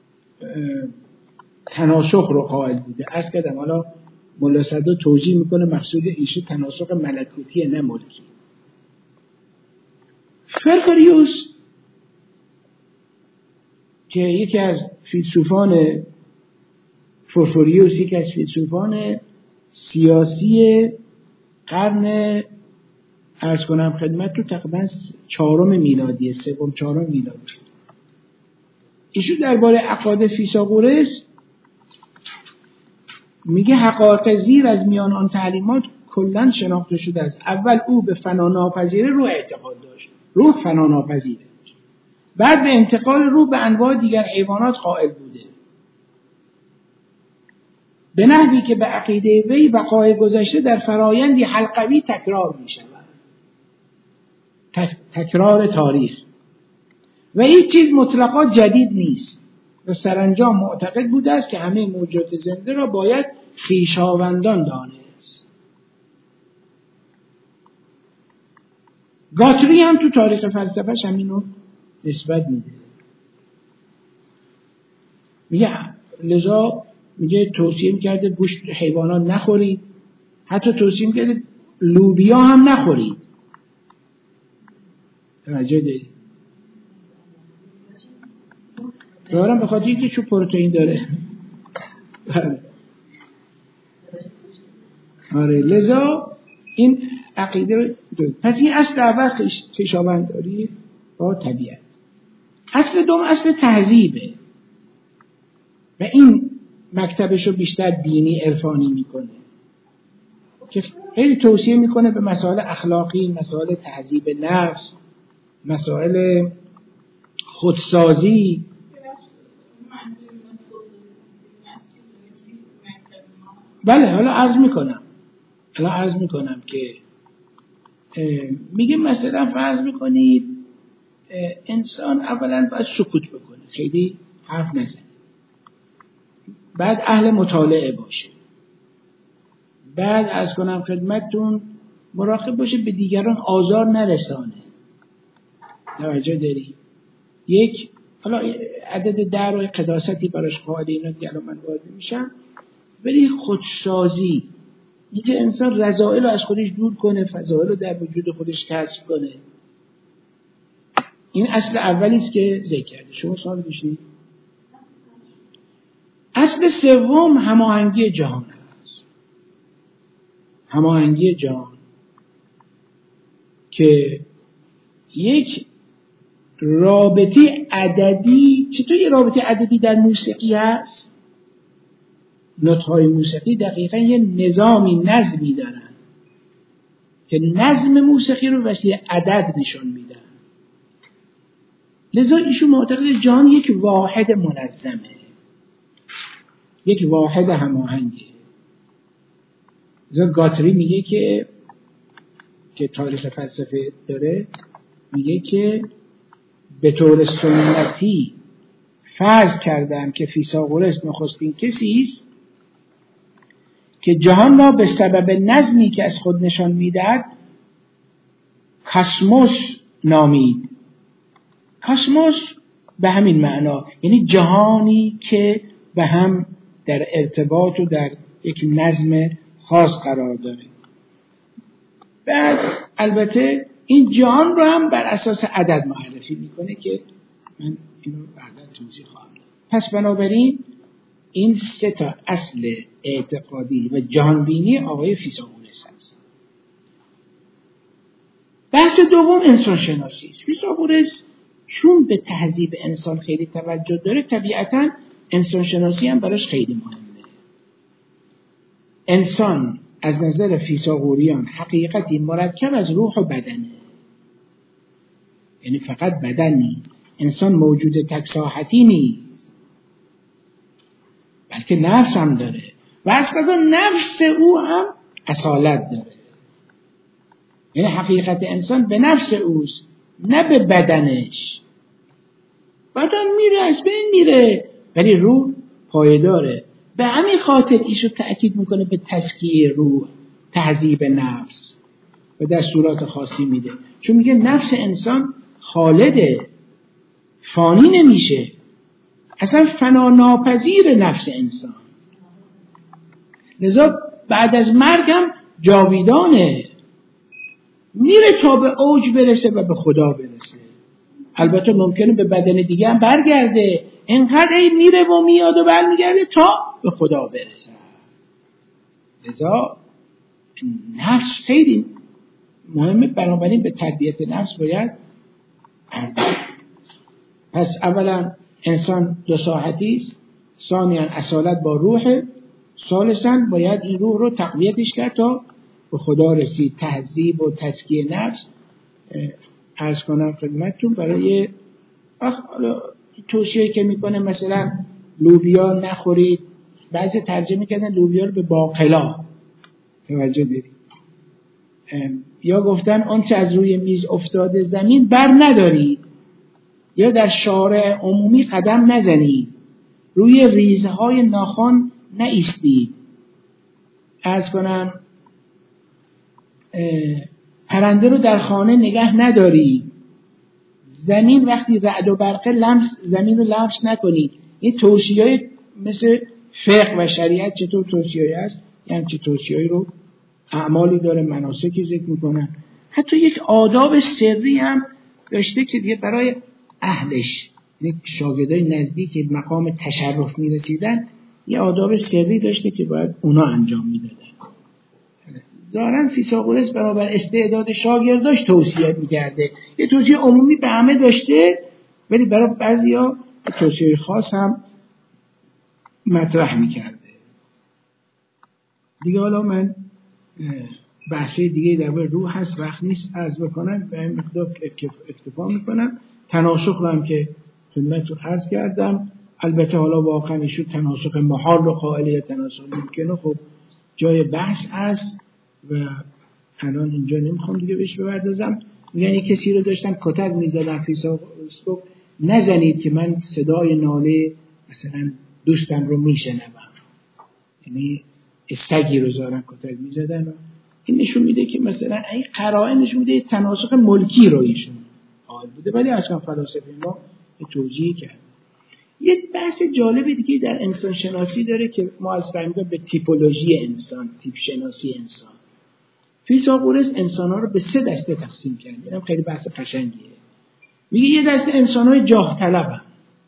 S1: تناسخ رو قائل بوده. عرض کردم حالا ملا صدرا توجیه میکنه مقصود ایشون تناسخ ملکوتیه نه ملکی. فرکاریوس که یکی از فیلسوفان فورفوریوس یکی از فیلسوفان سیاسی قرن عرض کنم خدمت رو تقریبا چهارم میلادی، سوم چهارم میلادی، ایشون درباره عقاید فیثاغورس میگه حقایق زیر از میان آن تعلیمات کلن شناخته شده است. اول او به فناناپذیره روح اعتقاد داشت، روح فناناپذیره. بعد به انتقال روح به انواع دیگر حیوانات قائل بوده، به نحوی که به عقیده وی وقایع گذشته در فرایندی حلقوی تکرار می شود. تک، تکرار تاریخ و هیچ چیز مطلقا جدید نیست و سرانجام معتقد بوده است که همه موجودات زنده را باید خویشاوندان دانست. گاتری هم تو تاریخ فلسفه‌اش همینو نسبت میده. میگه لذا میگه توصیه میکرده گوشت حیوانات نخورید، حتی توصیه میکرده لوبیا هم نخورید. توجه دارید؟ دارم به خاطر اینکه چون پروتئین داره. آره لذا این عقیده داره. پس این اصل اول خویشاونداری با طبیعت. اصل دوم اصل تهذیبه و این مکتبش رو بیشتر دینی عرفانی میکنه که خیلی توصیه میکنه به مسائل اخلاقی، مسائل تهذیب نفس، مسائل خودسازی. بله حالا عرض میکنم حالا عرض میکنم که میگه مثلا فرض میکنید انسان اولا باید سکوت بکنه، خیلی حرف نزنه، بعد اهل مطالعه باشه، بعد از کنم خدمتتون مراقب باشه به دیگران آزار نرسانه. توجه داری؟ یک حالا عدد در و قداستی براش قاعده اینا دیگه الان من وارد میشم. ولی خودسازی، اینکه انسان رذائل رو از خودش دور کنه، فضائل رو در وجود خودش کسب کنه، این اصل اولی است که ذکر کرده. شما سوال بشید. اصل سوم هماهنگی جهان است. هماهنگی جهان که یک رابطه عددی، چطور یه رابطه عددی در موسیقی هست؟ نوت‌های موسیقی دقیقاً یه نظامی، نظمی دارن که نظم موسیقی رو وسیله عدد نشون میدن. لذا ایشون معتقد جهان یک واحد منظمه، یک واحد هماهنگه. لذا گاتری میگه که که تاریخ فلسفه داره، میگه که به طور سنتی فرض کردن که فیثاغورس نخستین کسی است که جهان را به سبب نظمی که از خود نشان میدهد کاسموس نامید. کاسموس به همین معنا، یعنی جهانی که به هم در ارتباط و در یک نظم خاص قرار داره. بعد البته این جهان رو هم بر اساس عدد معرفی میکنه که من اینو بعدا توضیح خواهم داد. پس بنابراین این سه تا اصل اعتقادی و جهانبینی آقای فیثاغورس هست. بحث دوم انسان شناسی است. فیثاغورس چون به تهذیب انسان خیلی توجه داره، طبیعتاً انسان شناسی هم براش خیلی مهمه. انسان از نظر فیثاغوریان حقیقتی مرکب از روح و بدنه، یعنی فقط بدن نیست. انسان موجود تک ساحتی نیست، بلکه نفس هم داره و از قضا نفس او هم اصالت داره. یعنی حقیقت انسان به نفس اوست، نه به بدنش. بدن میره، از بین میره، ولی روح پایداره. به همین خاطر ایشو تأکید میکنه به تزکیه روح، تهذیب نفس و در صورت خاصی میده، چون میگه نفس انسان خالده، فانی نمیشه، اصلا فنا ناپذیر نفس انسان. لذا بعد از مرگ هم جاویدانه، میره تا به اوج برسه و به خدا برسه. البته ممکنه به بدن دیگه هم برگرده، اینقدر ای میره و میاد و برمیگرده تا به خدا برسه. لذا نفس خیلی مهمه، بنابراین به تربیت نفس باید پرداخت. پس اولا انسان دو ساحتی است، ثانیاً اصالت با روح، ثالثاً باید این روح رو تقویتش کرد تا به خدا رسید. تهذیب و تزکیه نفس عرض کنم خدمتتون برای توصیه که میکنه مثلا لوبیا نخورید، بعضی ترجمه کردن لوبیا رو به باقلا، توجه دارید، یا گفتن آنچه از روی میز افتاده زمین بر ندارید، یا در شارع عمومی قدم نزنید، روی ریزهای ناخن نایستید. عرض کنم پرنده رو در خانه نگه ندارید، زمین وقتی رعد و برقه لمس زمین رو لمس نکنید. این توصیه‌های مثل فقه و شریعت چطور توصیه‌ای هست، یعنی چه توصیه‌ای رو اعمالی داره، مناسکی ذکر میکنن. حتی یک آداب سری هم داشته که دیگه برای اهلش، یعنی شاگردای نزدیک مقام تشرف میرسیدن، یه آداب سری داشته که باید اونا انجام میدادن. دارن فیثاغورس برابر استعداد شاگرداش توصیه میکرده. یه توصیه عمومی به همه داشته، ولی برای بعضیا توصیه خاص هم مطرح میکرده. دیگه حالا من بحثی دیگه درباره روح هست، وقت نیست عرض بکنم، به این مقدار اکتفا میکنم. تناسخ رو هم که خدمت رو عرض کردم. البته حالا واقعا ایشون تناسخ محال رو قائل یا تناسخ ممکنه، خب جای بحث است و الان اینجا نمیخوام دیگه بهش بپردازم. میگن یک کسی رو داشتن کتک میزدن، فیثاغورس گفت نزنید که من صدای ناله مثلا دوستم رو میشنوم. یعنی سگی رو زارن کتک میزدن و این نشون میده که مثلا این قرائن نشون میده تناسخ ملکی رو ایشون قائل بوده، ولی اصلا فلاسفه ما توجیه کرد. یه بحث جالب دیگه در انسان شناسی داره که ما از فهمیدیم به تیپولوژی انسان، تیپ شناسی انسان. فیثاغورس انسان‌ها رو به سه دسته تقسیم کرد. اینم خیلی بحث قشنگیه. میگه یه دسته انسان‌های جاه طلبن،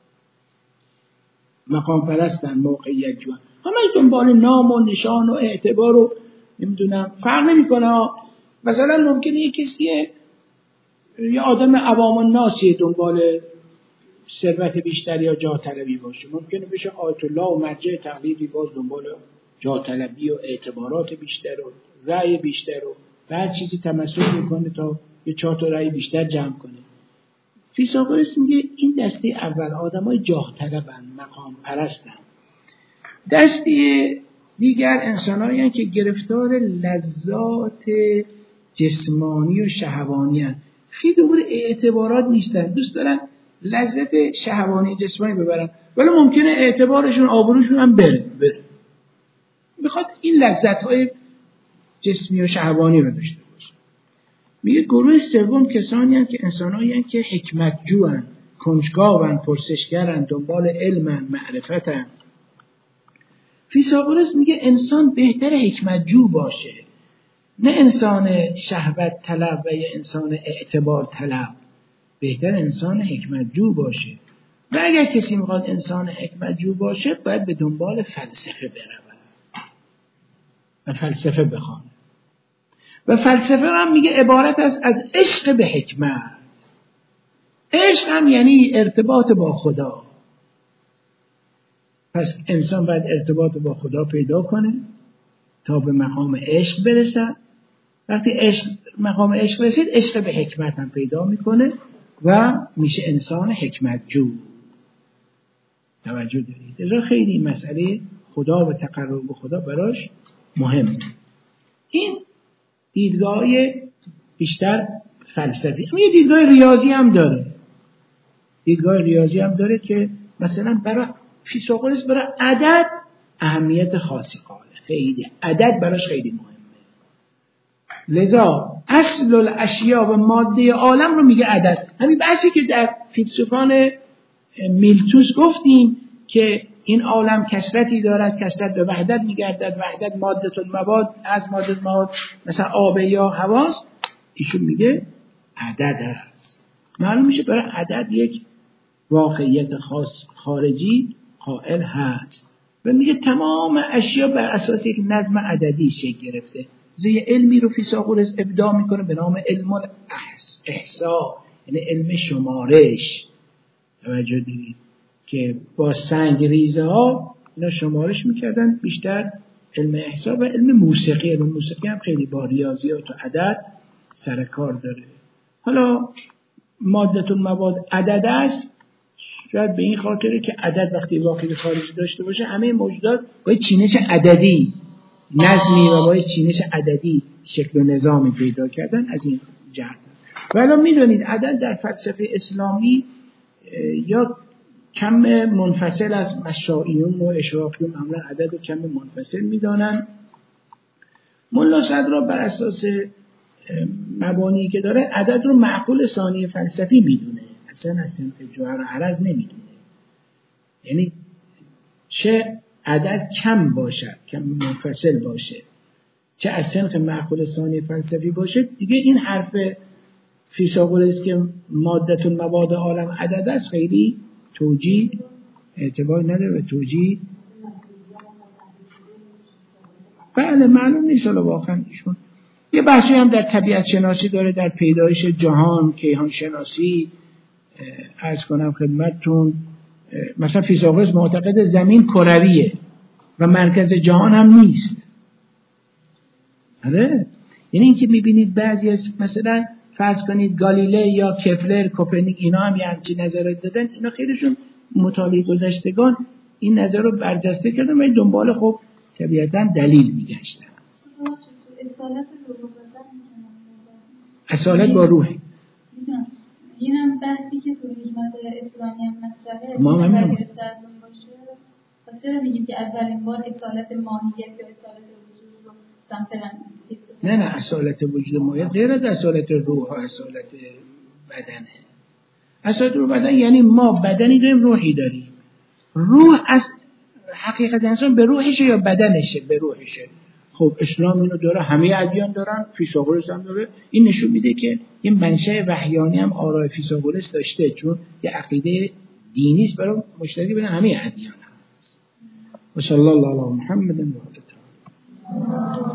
S1: مقام پرستن، موقعیت جوان، همه دنبال نام و نشان و اعتبار و نمیدونم، فرق نمی‌کنه. مثلا ممکنه یه کسی یه آدم عوام الناسی دنبال ثروت بیشتر یا جاه طلبی باشه، ممکنه بشه آیت الله و مرجع تقلیدی باز دنبال جاه طلبی و اعتبارات بیشتر و رأی بیشتر و هر چیزی تمسک میکنه تا یه چهار تا رأی بیشتر جمع کنه. فیثاغورس میگه این دسته اول آدمای جاه طلبن، مقام پرستن. دسته دیگر انسانایی هستند که گرفتار لذات جسمانی و شهوانی هستند. خیلی دنبال اعتبارات نیستن، دوست دارن لذت شهوانی جسمانی ببرن، ولی ممکنه اعتبارشون، آبروشون هم بره بره میخواد این لذت‌های جسمی و شهوانی رو داشته باشه. میگه گروه سوم کسانی هستند که انسانایی هستند که حکمتجوان، کنجکاون، پرسشگرن، دنبال علمن، معرفتن. فیثاغورس میگه انسان بهتر حکمتجو باشه، نه انسان شهوت طلب و یا انسان اعتبار طلب. بهتر انسان حکمتجو باشه و اگر کسی میخواد انسان حکمتجو باشه باید به دنبال فلسفه برود و فلسفه بخونه. و فلسفه هم میگه عبارت است از عشق به حکمت. عشق هم یعنی ارتباط با خدا. پس انسان باید ارتباط با خدا پیدا کنه تا به مقام عشق برسه. وقتی عشق مقام عشق رسید، عشق به حکمت هم پیدا میکنه و میشه انسان حکمتجو. توجه دارید؟ ازا خیلی مسئله خدا و تقرب به خدا براش مهمه. این دیدگاه بیشتر فلسفی. اما یه دیدگاه ریاضی هم داره. دیدگاه ریاضی هم داره که مثلا برای فیثاغورس برای عدد اهمیت خاصی قائله. خیلی عدد براش خیلی مهمه. لذا اصل الاشیاء و ماده عالم رو میگه عدد. همین بحثی که در فیلسوفان میلتوس گفتیم که این عالم کثرتی دارد، کثرت به وحدت میگردد، وحدت ماده المواد، از ماده المواد مثلا آب یا هواست، ایشون میگه عدد هست. معلوم میشه برای عدد یک واقعیت خاص خارجی قائل هست و میگه تمام اشیا بر اساس یک نظم عددی شکل گرفته. زی علمی رو فیثاغورس ابداع میکنه به نام علم الاحصاء، یعنی علم شمارش. توجه دارید که با سنگ ریزه ها اینا شمارش میکردن. بیشتر علم احصاء و علم موسیقی. علم موسیقی هم خیلی با ریاضیات و عدد سر کار داره. حالا ماده المواد عدد است، شاید به این خاطره که عدد وقتی واقعی خارجی داشته باشه همه موجودات باید چینش عددی نظمی و باید چینش عددی شکل و نظامی پیدا کردن. از این جهت ولی میدونید عدد در فلسفه اسلامی یا کم منفصل از مشائیون و اشراقیون معمولا عدد رو کم منفصل میدانن. ملا صدرا بر اساس مبانی که داره عدد رو معقول ثانی فلسفی میدونه، اصلا از صنف جوهر و عرض نمیدونه. یعنی چه عدد کم باشه، کم منفصل باشه، چه از صنف معقول ثانی فلسفی باشه، دیگه این حرف فیثاغورس که ماده المواد عالم عدد است خیلی توجیه اعتبار نداره و توجیه بله معلوم نیست. حالا واقعا ایشون یه بحثی هم در طبیعت شناسی داره، در پیدایش جهان، کیهان شناسی. عرض کنم خدمتتون مثلا فیثاغورس معتقد زمین کرویه و مرکز جهان هم نیست. آره، یعنی اینکه میبینید بعضی از مثلا فرض کنید گالیله یا کپلر، کوپرنیک، اینا هم یه همچین نظرات دادن. اینا خیلیشون مطالعه گذشتگان این نظر رو برجسته کردن و دنبال خب طبیعتاً دلیل میگشتن. اصالت با روح
S2: اینم بحثی که تو حکمت اسلامی هم مطرحه
S1: ما هم هم
S2: باشه. پس چرا میگیم که اولین بار اصالت ماهیت یا اصالت وجود رو سمت
S1: نه نه اصالت وجود ماهیت غیر از اصالت روح و اصالت بدنه. اصالت روح بدن یعنی ما بدنی داریم روحی داریم. روح از حقیقت انسان به روحشه یا بدنشه؟ به روحشه. خب اسلام اینو داره، همه ادیان دارن، فیثاغورس هم داره. این نشون میده که این منشأ وحیانی هم آراء فیثاغورس داشته، چون یه عقیده دینی است برای مشترک بین همه ادیان هست. و صلی الله علی محمد و آله.